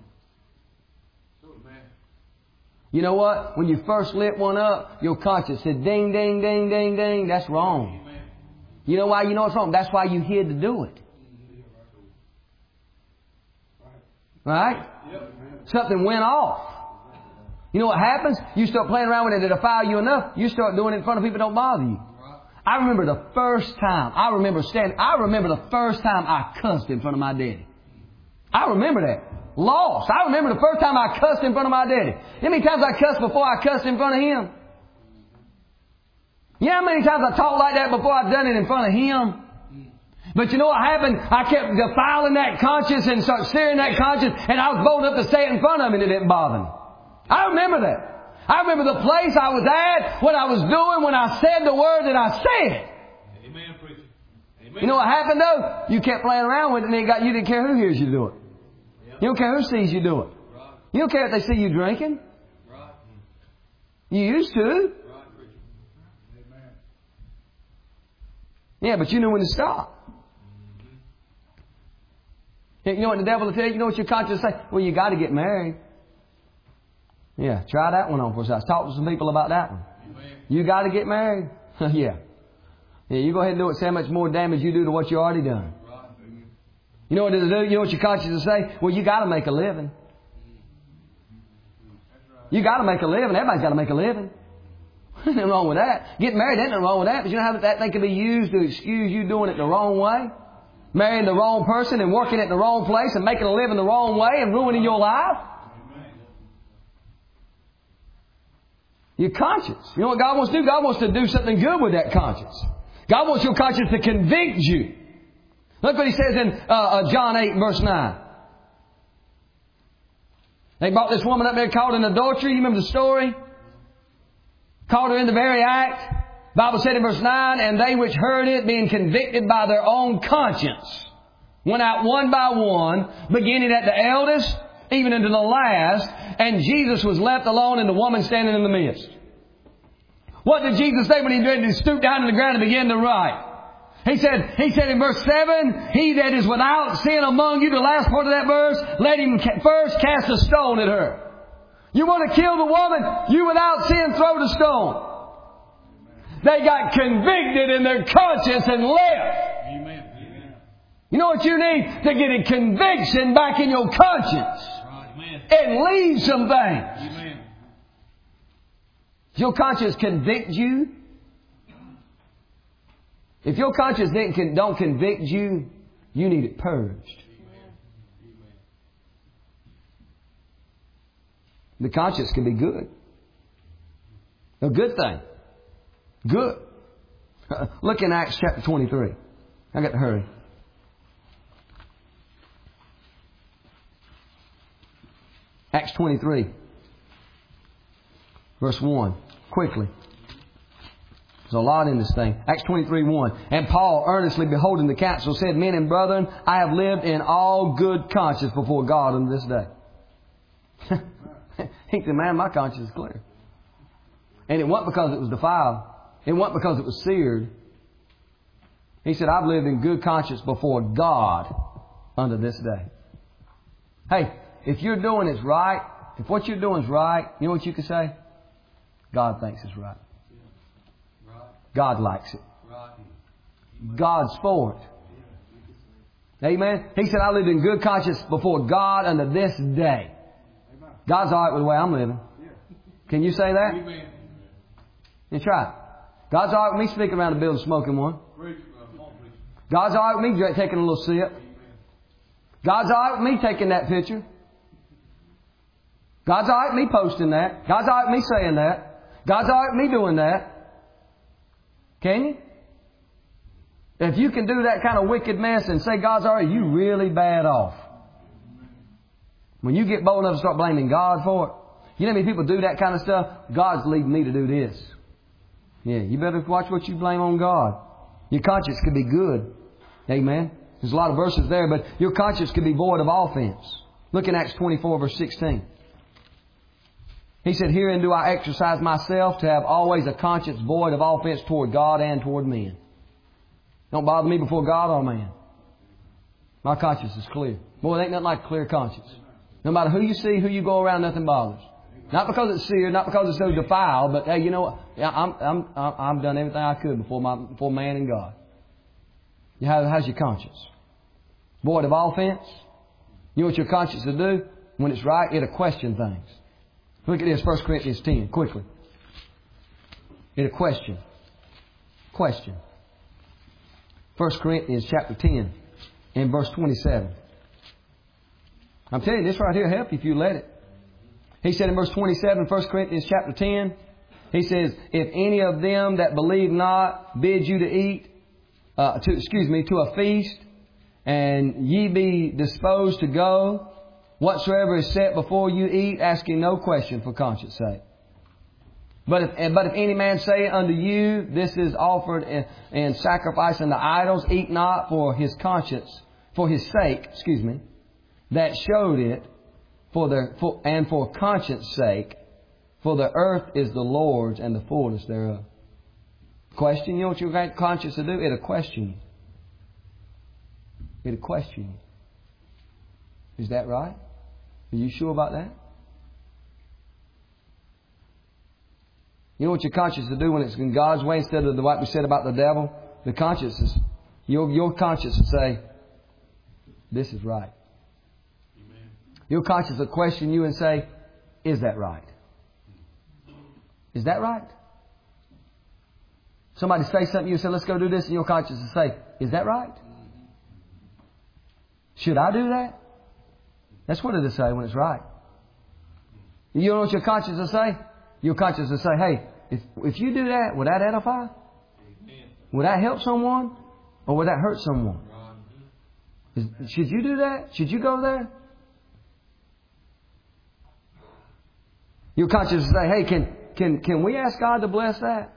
You know what? When you first lit one up, your conscience said, ding, ding, ding, ding, ding. That's wrong. You know why you know it's wrong? That's why you hid to do it. Right? Something went off. You know what happens? You start playing around with it to defile you enough, you start doing it in front of people that don't bother you. I remember the first time, I remember standing, I remember the first time I cussed in front of my daddy. I remember that. Lost. I remember the first time I cussed in front of my daddy. You know how many times I cussed before I cussed in front of him? You know how many times I talked like that before I'd done it in front of him? But you know what happened? I kept defiling that conscience and started searing that conscience, and I was bold enough to say it in front of him and it didn't bother me. I remember that. I remember the place I was at, what I was doing when I said the word that I said. Amen, preacher. Amen. You know what happened though? You kept playing around with it and it got, you didn't care who hears you do it. You don't care who sees you do it. You don't care if they see you drinking. You used to. Right, preacher. Amen. Yeah, but you knew when to stop. You know what the devil will tell you? You know what your conscience will say? Well, you got to get married. Yeah, try that one on for a second. Talk to some people about that one. Amen. You got to get married. Yeah. Yeah, you go ahead and do it. See how much more damage you do to what you already done. Right. Amen. You know what it'll do? You know what your conscience will say? Well, you got to make a living. You got to make a living. Everybody's got to make a living. There's nothing wrong with that. Getting married, ain't nothing wrong with that. But you know how that thing can be used to excuse you doing it the wrong way? Marrying the wrong person and working at the wrong place and making a living the wrong way and ruining your life? Your conscience. You know what God wants to do? God wants to do something good with that conscience. God wants your conscience to convict you. Look what He says in uh, uh, John eight verse nine. They brought this woman up there caught in adultery. You remember the story? Caught her in the very act. Bible said in verse nine, and they which heard it, being convicted by their own conscience, went out one by one, beginning at the eldest, even unto the last, and Jesus was left alone and the woman standing in the midst. What did Jesus say when He did? He stooped down to the ground and began to write. He said, He said in verse seven, he that is without sin among you, the last part of that verse, let him first cast a stone at her. You want to kill the woman? You without sin, throw the stone. They got convicted in their conscience and left. Amen. Amen. You know what you need? To get a conviction back in your conscience. Right. Amen. And leave some things. Amen. Does your conscience convict you? If your conscience didn't, don't convict you, you need it purged. The conscience can be good. A good thing. Good. Look in Acts chapter twenty-three. I got to hurry. Acts twenty-three. Verse one. Quickly. There's a lot in this thing. Acts twenty-three one. And Paul, earnestly beholding the council, said, Men and brethren, I have lived in all good conscience before God unto this day. He said, man, my conscience is clear. And it wasn't because it was defiled. It wasn't because it was seared. He said, I've lived in good conscience before God unto this day. Hey, if you're doing it's right, if what you're doing is right, you know what you can say? God thinks it's right. God likes it. God's for it. Amen. He said, I lived in good conscience before God unto this day. God's all right with the way I'm living. Can you say that? Amen. That's right. God's all right with me sneaking around the building smoking one. God's all right with me taking a little sip. God's all right with me taking that picture. God's all right with me posting that. God's all right with me saying that. God's all right with me doing that. Can you? If you can do that kind of wicked mess and say God's all right, you really bad off. When you get bold enough to start blaming God for it, you know how many people do that kind of stuff? God's leading me to do this. Yeah, you better watch what you blame on God. Your conscience could be good. Amen. There's a lot of verses there, but your conscience could be void of offense. Look in Acts twenty-four, verse sixteen. He said, Herein do I exercise myself to have always a conscience void of offense toward God and toward men. Don't bother me before God or man. My conscience is clear. Boy, it ain't nothing like a clear conscience. No matter who you see, who you go around, nothing bothers. Not because it's seared, not because it's so defiled, but hey, you know what? Yeah, I'm, I'm, I'm, I've done everything I could before my, before man and God. How, how's your conscience? Void of offense? You know what your conscience will do? When it's right, it'll question things. Look at this, First Corinthians ten, quickly. It'll question. Question. First Corinthians chapter ten and verse twenty-seven. I'm telling you, this right here will help you if you let it. He said in verse twenty-seven, First Corinthians chapter ten, he says, If any of them that believe not bid you to eat, uh, to, excuse me, to a feast, and ye be disposed to go, whatsoever is set before you eat, asking no question for conscience sake. But if, but if any man say unto you, This is offered in, in sacrifice unto idols, eat not for his conscience, for his sake, excuse me, that showed it, for the for, and for conscience sake, For the earth is the Lord's and the fullness thereof. Question, you know what your conscience will do? It'll question you. It'll question you. Is that right? Are you sure about that? You know what your conscience will do when it's in God's way instead of the what we said about the devil? The conscience is, your, your conscience will say, this is right. Amen. Your conscience will question you and say, is that right? Is that right? Somebody say something, you say, let's go do this, and your conscience will say, is that right? Should I do that? That's what it'll say when it's right. You know what your conscience will say? Your conscience will say, hey, if, if you do that, will that edify? Will that help someone? Or will that hurt someone? Is, should you do that? Should you go there? Your conscience will say, hey, can, can, can we ask God to bless that?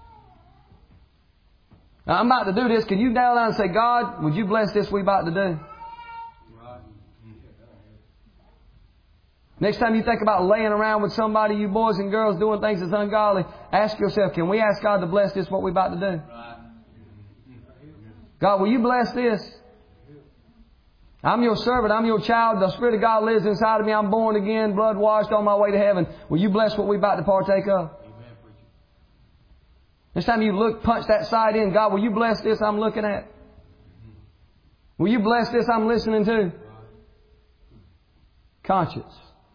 Now, I'm about to do this. Can you kneel down and say, God, would you bless this we're about to do? Next time you think about laying around with somebody, you boys and girls doing things that's ungodly, ask yourself, can we ask God to bless this, what we're about to do? God, will you bless this? I'm your servant. I'm your child. The Spirit of God lives inside of me. I'm born again, blood washed, on my way to heaven. Will you bless what we're about to partake of? Next time you look, punch that side in. God, will you bless this I'm looking at? Will you bless this I'm listening to? Conscience.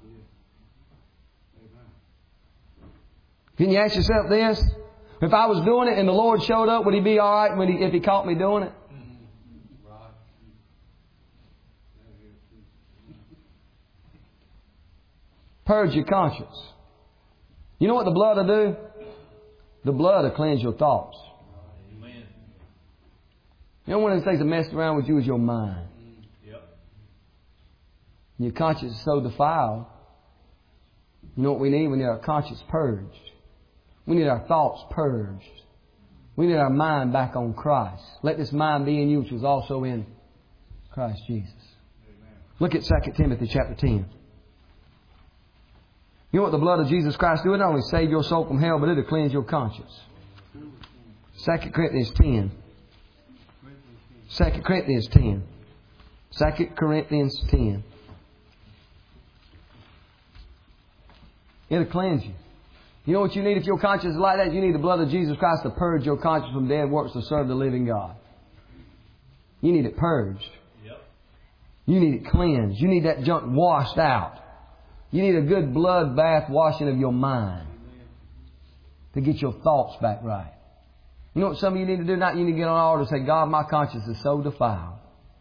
Can you ask yourself this? If I was doing it and the Lord showed up, would He be all right when he, if He caught me doing it? Purge your conscience. You know what the blood will do? The blood will cleanse your thoughts. Amen. You know one of the things that messed around with you is your mind. Yep. Your conscience is so defiled. You know what we need? We need our conscience purged. We need our thoughts purged. We need our mind back on Christ. Let this mind be in you, which was also in Christ Jesus. Amen. Look at Second Timothy chapter ten. You know what the blood of Jesus Christ do? It not only save your soul from hell, but it'll cleanse your conscience. Second Corinthians ten. Second Corinthians ten. Second Corinthians ten. It'll cleanse you. You know what you need if your conscience is like that? You need the blood of Jesus Christ to purge your conscience from dead works to serve the living God. You need it purged. Yep. You need it cleansed. You need that junk washed out. You need a good blood bath washing of your mind to get your thoughts back right. You know what some of you need to do? Not you need to get on the altar and say, God, my conscience is so defiled.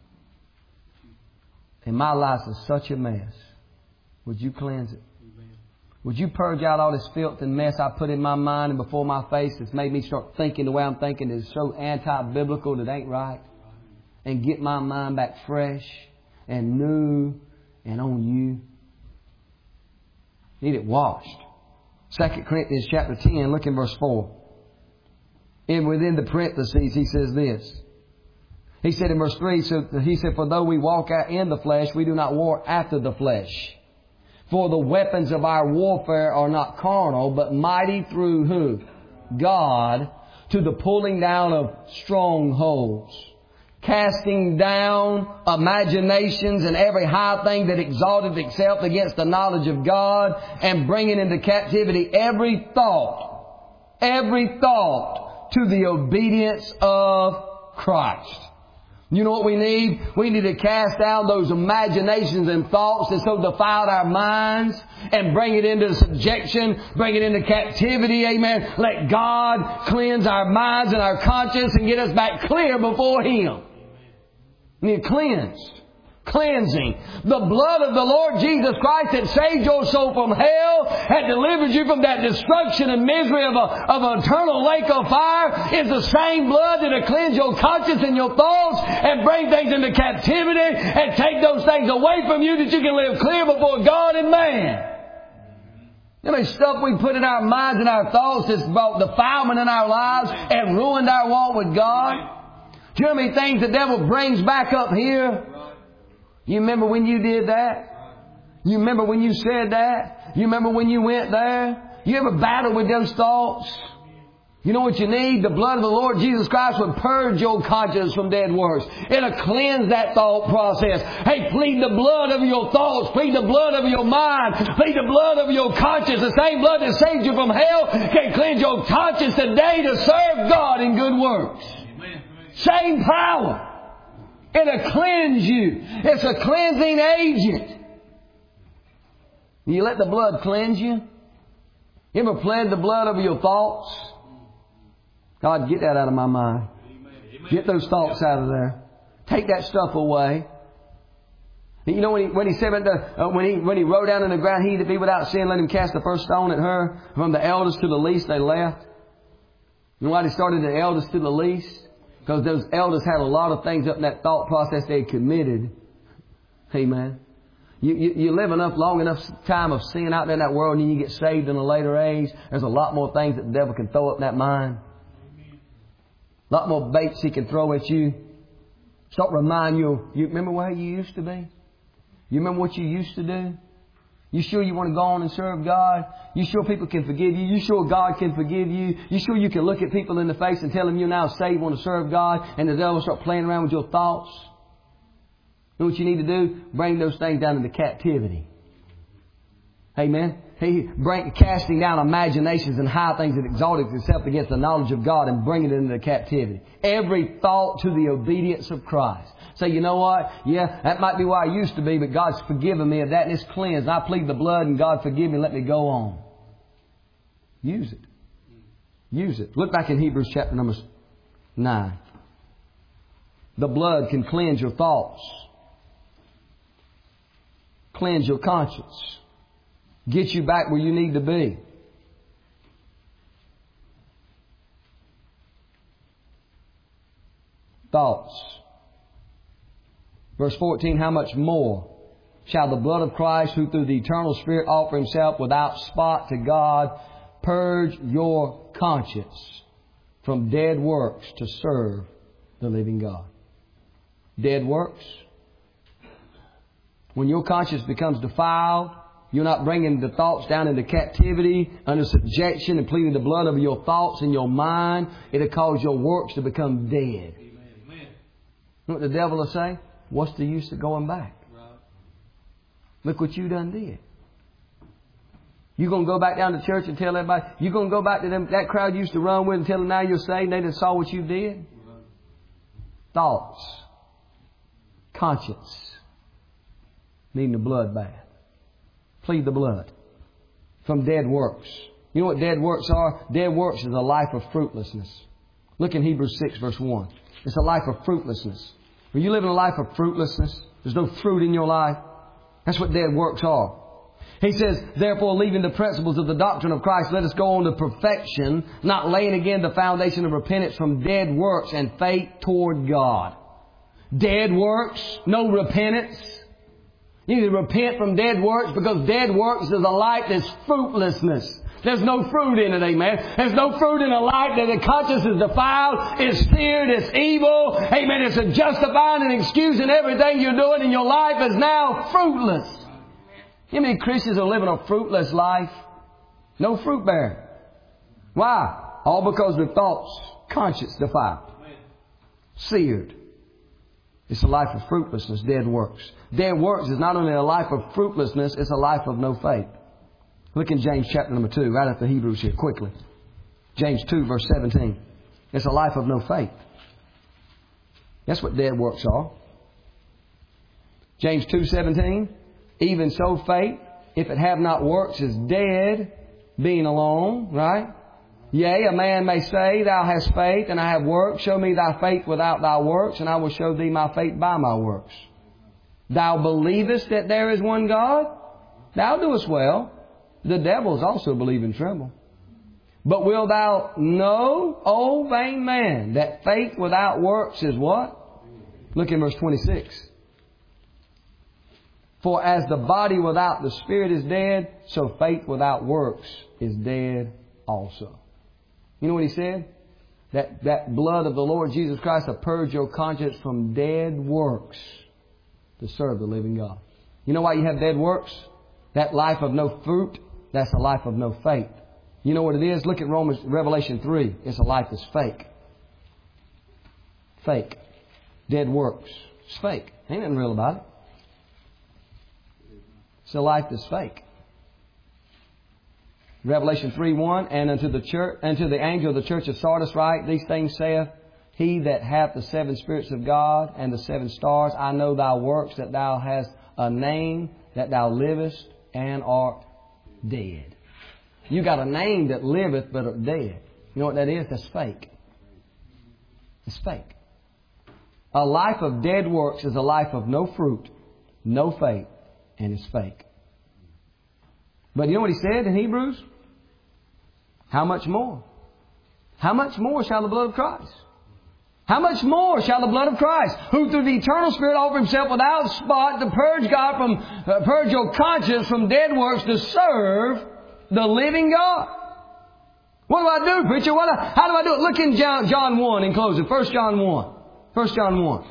And my life is such a mess. Would you cleanse it? Would you purge out all this filth and mess I put in my mind and before my face that's made me start thinking the way I'm thinking that's so anti-biblical that ain't right? And get my mind back fresh and new and on you. Need it washed. Second Corinthians chapter ten, look in verse four. And within the parentheses, he says this. He said in verse three, so he said, for though we walk out in the flesh, we do not war after the flesh. For the weapons of our warfare are not carnal, but mighty through who? God, to the pulling down of strongholds, casting down imaginations and every high thing that exalted itself against the knowledge of God, and bringing into captivity every thought, every thought to the obedience of Christ. You know what we need? We need to cast down those imaginations and thoughts that so defiled our minds and bring it into subjection, bring it into captivity. Amen. Let God cleanse our minds and our conscience and get us back clear before Him. We need cleansed. Cleansing. The blood of the Lord Jesus Christ that saved your soul from hell, had delivered you from that destruction and misery of, a, of an eternal lake of fire, is the same blood that will cleanse your conscience and your thoughts and bring things into captivity and take those things away from you that you can live clear before God and man. You know, stuff we put in our minds and our thoughts that's brought defilement in our lives and ruined our walk with God. Do you know how many things the devil brings back up here? You remember when you did that? You remember when you said that? You remember when you went there? You ever battle with those thoughts? You know what you need? The blood of the Lord Jesus Christ would purge your conscience from dead works. It'll cleanse that thought process. Hey, plead the blood of your thoughts. Plead the blood of your mind. Plead the blood of your conscience. The same blood that saved you from hell can cleanse your conscience today to serve God in good works. Amen. Same power. It'll cleanse you. It's a cleansing agent. You let the blood cleanse you? You ever pled the blood over your thoughts? God, get that out of my mind. Get those thoughts out of there. Take that stuff away. You know when he when he said the, uh, when he when he wrote down in the ground, he that be without sin, let him cast the first stone at her. From the eldest to the least, they left. You know why they started the eldest to the least? Because those elders had a lot of things up in that thought process they had committed. Amen. You, you, you live enough, long enough time of sin out there in that world, and then you get saved in a later age. There's a lot more things that the devil can throw up in that mind. A lot more baits he can throw at you. Start reminding you, you remember where you used to be? You remember what you used to do? You sure you want to go on and serve God? You sure people can forgive you? You sure God can forgive you? You sure you can look at people in the face and tell them you're now saved, want to serve God, and the devil will start playing around with your thoughts? You know what you need to do? Bring those things down into captivity. Amen. He bring casting down imaginations and high things that exalt itself against the knowledge of God and bringing it into captivity. Every thought to the obedience of Christ. Say, you know what? Yeah, that might be where I used to be, but God's forgiven me of that and it's cleansed. I plead the blood and God forgive me. Let me go on. Use it. Use it. Look back in Hebrews chapter number nine. The blood can cleanse your thoughts. Cleanse your conscience. Get you back where you need to be. Thoughts. Verse fourteen, how much more shall the blood of Christ, who through the eternal Spirit offer Himself without spot to God, purge your conscience from dead works to serve the living God. Dead works. When your conscience becomes defiled, you're not bringing the thoughts down into captivity, under subjection, and pleading the blood over your thoughts and your mind, it'll cause your works to become dead. Amen. Amen. You know what the devil will say? What's the use of going back? Right. Look what you done did. You going to go back down to church and tell everybody? You going to go back to them that crowd you used to run with and tell them now you're saved and they just saw what you did? Right. Thoughts. Conscience. Needing the blood bath. Plead the blood. From dead works. You know what dead works are? Dead works is a life of fruitlessness. Look in Hebrews six verse one. It's a life of fruitlessness. When you live in a life of fruitlessness, there's no fruit in your life. That's what dead works are. He says, therefore, leaving the principles of the doctrine of Christ, let us go on to perfection, not laying again the foundation of repentance from dead works and faith toward God. Dead works, no repentance. You need to repent from dead works because dead works is a life that's fruitlessness. There's no fruit in it, amen. There's no fruit in a life that the conscience is defiled, it's seared, it's evil. Amen. It's a justifying and excusing everything you're doing in your life is now fruitless. How many Christians are living a fruitless life? No fruit bearing. Why? All because their thoughts, conscience defiled. Seared. It's a life of fruitlessness, dead works. Dead works is not only a life of fruitlessness, it's a life of no faith. Look in James chapter number two, right after Hebrews here, quickly. James two, verse seventeen. It's a life of no faith. That's what dead works are. James two, seventeen. Even so faith, if it have not works, is dead, being alone, right? Yea, a man may say, thou hast faith, and I have works. Show me thy faith without thy works, and I will show thee my faith by my works. Thou believest that there is one God? Thou doest well. The devils also believe and tremble. But wilt thou know, O vain man, that faith without works is what? Look in verse twenty-six. For as the body without the spirit is dead, so faith without works is dead also. You know what he said? That, that blood of the Lord Jesus Christ will purge your conscience from dead works to serve the living God. You know why you have dead works? That life of no fruit, that's a life of no faith. You know what it is? Look at Romans, Revelation three. It's a life that's fake. Fake. Dead works. It's fake. Ain't nothing real about it. It's a life that's fake. Revelation three one, and unto the church, unto the angel of the church of Sardis write, these things saith he that hath the seven spirits of God and the seven stars. I know thy works, that thou hast a name, that thou livest and art dead. You got a name that liveth but art dead. You know what that is? That's fake. It's fake. A life of dead works is a life of no fruit, no faith, and it's fake. But you know what he said in Hebrews? How much more? How much more shall the blood of Christ? How much more shall the blood of Christ, who through the eternal Spirit offered Himself without spot to purge God from, uh, purge your conscience from dead works to serve the living God? What do I do, preacher? What do, how do I do it? Look in John, John one in closing. First John one. First John one.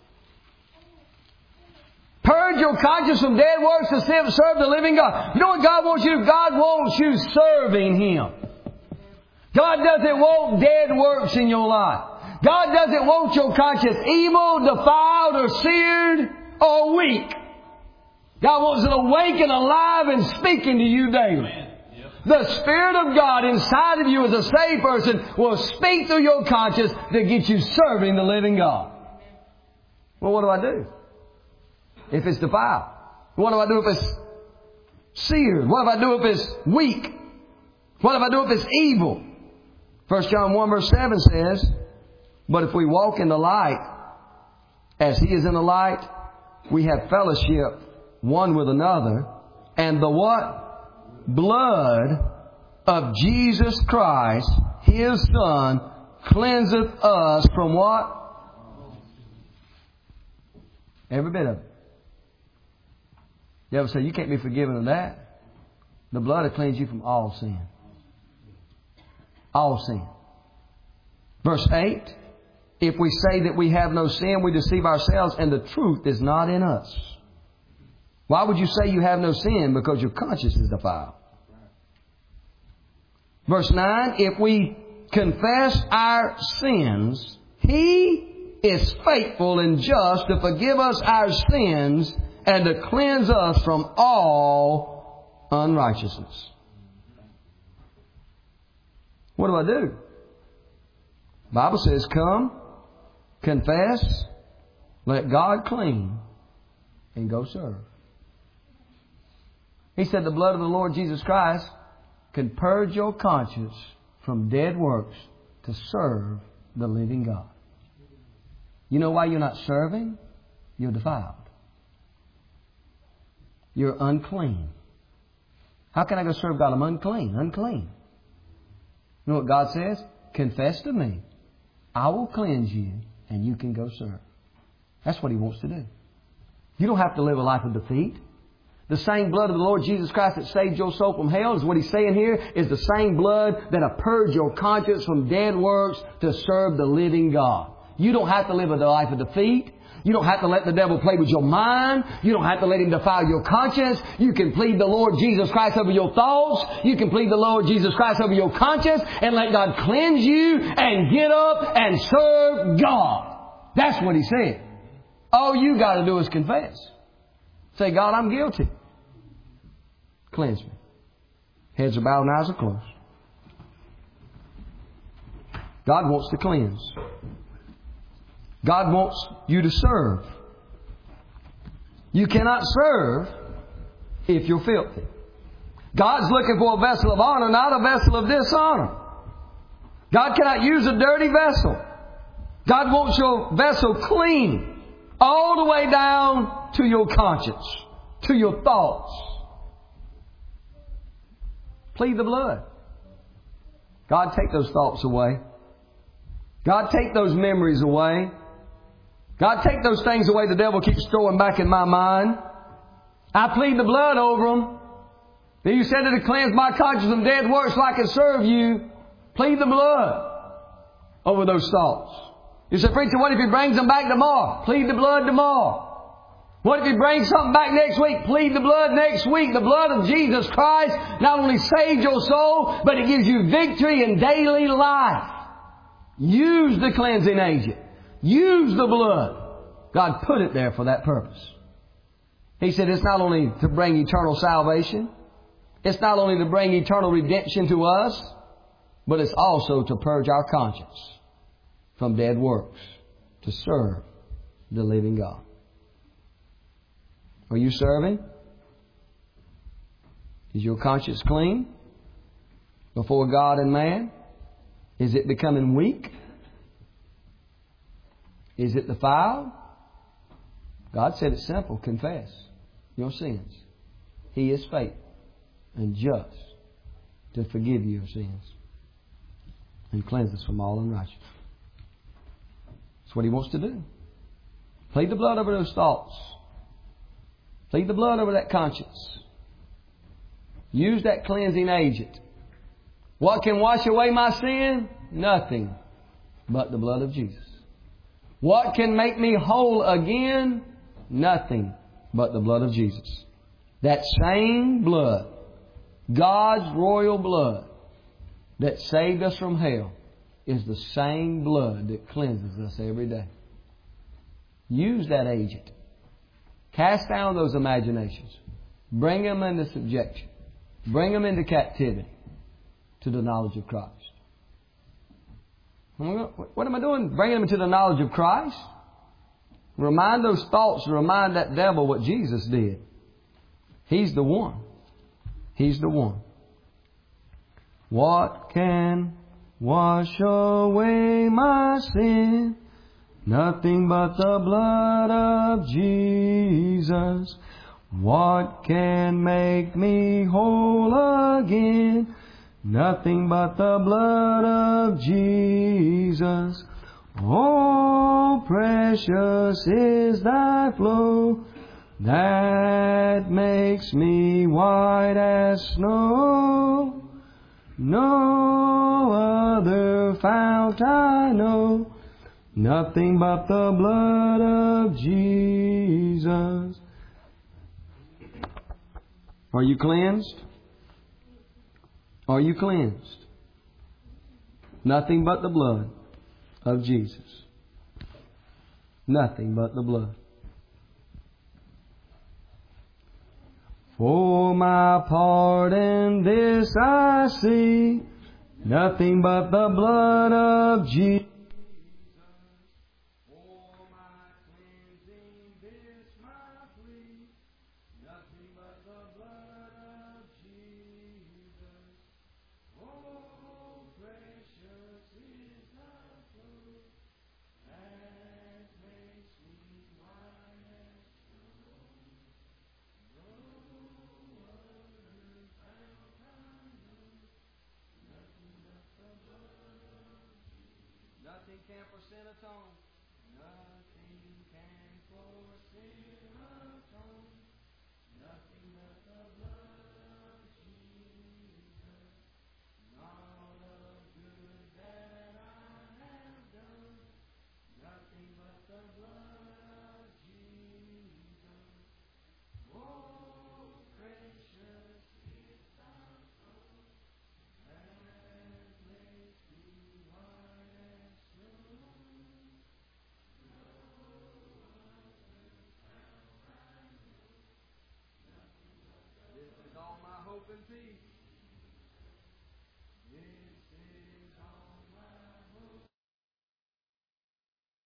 Purge your conscience from dead works to serve the living God. You know what God wants you to do? God wants you serving Him. God doesn't want dead works in your life. God doesn't want your conscience evil, defiled, or seared, or weak. God wants it awake and alive and speaking to you daily. Yep. The Spirit of God inside of you as a saved person will speak through your conscience to get you serving the living God. Well, what do I do if it's defiled? What do I do if it's seared? What do I do if it's weak? What do I do if it's evil? First John one verse seven says, but if we walk in the light, as He is in the light, we have fellowship one with another. And the what? Blood of Jesus Christ, His Son, cleanseth us from what? Every bit of it. You ever say, you can't be forgiven of that? The blood will cleanse you from all sin. All sin. Verse eight. If we say that we have no sin, we deceive ourselves, and the truth is not in us. Why would you say you have no sin? Because your conscience is defiled. Verse nine, if we confess our sins, He is faithful and just to forgive us our sins and to cleanse us from all unrighteousness. What do I do? The Bible says, come, confess, let God clean, and go serve. He said the blood of the Lord Jesus Christ can purge your conscience from dead works to serve the living God. You know why you're not serving? You're defiled. You're unclean. How can I go serve God? I'm unclean. Unclean. You know what God says? Confess to me. I will cleanse you and you can go serve. That's what He wants to do. You don't have to live a life of defeat. The same blood of the Lord Jesus Christ that saved your soul from hell is what He's saying here is the same blood that will purge your conscience from dead works to serve the living God. You don't have to live a life of defeat. You don't have to let the devil play with your mind. You don't have to let him defile your conscience. You can plead the Lord Jesus Christ over your thoughts. You can plead the Lord Jesus Christ over your conscience and let God cleanse you and get up and serve God. That's what He said. All you got to do is confess. Say, God, I'm guilty. Cleanse me. Heads are bowed and eyes are closed. God wants to cleanse. God wants you to serve. You cannot serve if you're filthy. God's looking for a vessel of honor, not a vessel of dishonor. God cannot use a dirty vessel. God wants your vessel clean all the way down to your conscience, to your thoughts. Plead the blood. God, take those thoughts away. God, take those memories away. God, take those things away the devil keeps throwing back in my mind. I plead the blood over them. Then you said to cleanse my conscience from dead works so I can serve you. Plead the blood over those thoughts. You say, preacher, what if he brings them back tomorrow? Plead the blood tomorrow. What if he brings something back next week? Plead the blood next week. The blood of Jesus Christ not only saves your soul, but it gives you victory in daily life. Use the cleansing agent. Use the blood. God put it there for that purpose. He said it's not only to bring eternal salvation. It's not only to bring eternal redemption to us, but it's also to purge our conscience from dead works to serve the living God. Are you serving? Is your conscience clean before God and man? Is it becoming weak? Is it defiled? God said it's simple. Confess your sins. He is faithful and just to forgive you your sins and cleanse us from all unrighteousness. That's what He wants to do. Plead the blood over those thoughts. Plead the blood over that conscience. Use that cleansing agent. What can wash away my sin? Nothing but the blood of Jesus. What can make me whole again? Nothing but the blood of Jesus. That same blood, God's royal blood that saved us from hell, is the same blood that cleanses us every day. Use that agent. Cast down those imaginations. Bring them into subjection. Bring them into captivity to the knowledge of Christ. What am I doing? Bringing them into the knowledge of Christ? Remind those thoughts, remind that devil what Jesus did. He's the one. He's the one. What can wash away my sin? Nothing but the blood of Jesus. What can make me whole again? Nothing but the blood of Jesus. Oh, precious is Thy flow that makes me white as snow. No other fount I know. Nothing but the blood of Jesus. Are you cleansed? Are you cleansed? Nothing but the blood of Jesus. Nothing but the blood. For my pardon this I see, nothing but the blood of Jesus. Nothing can for sin atone. Nothing can for sin atone. Nothing but the blood of Jesus. All the good that I have done. Nothing but the blood of Jesus. Oh, precious is Thy blood that makes me white as snow. This is all my hope and peace.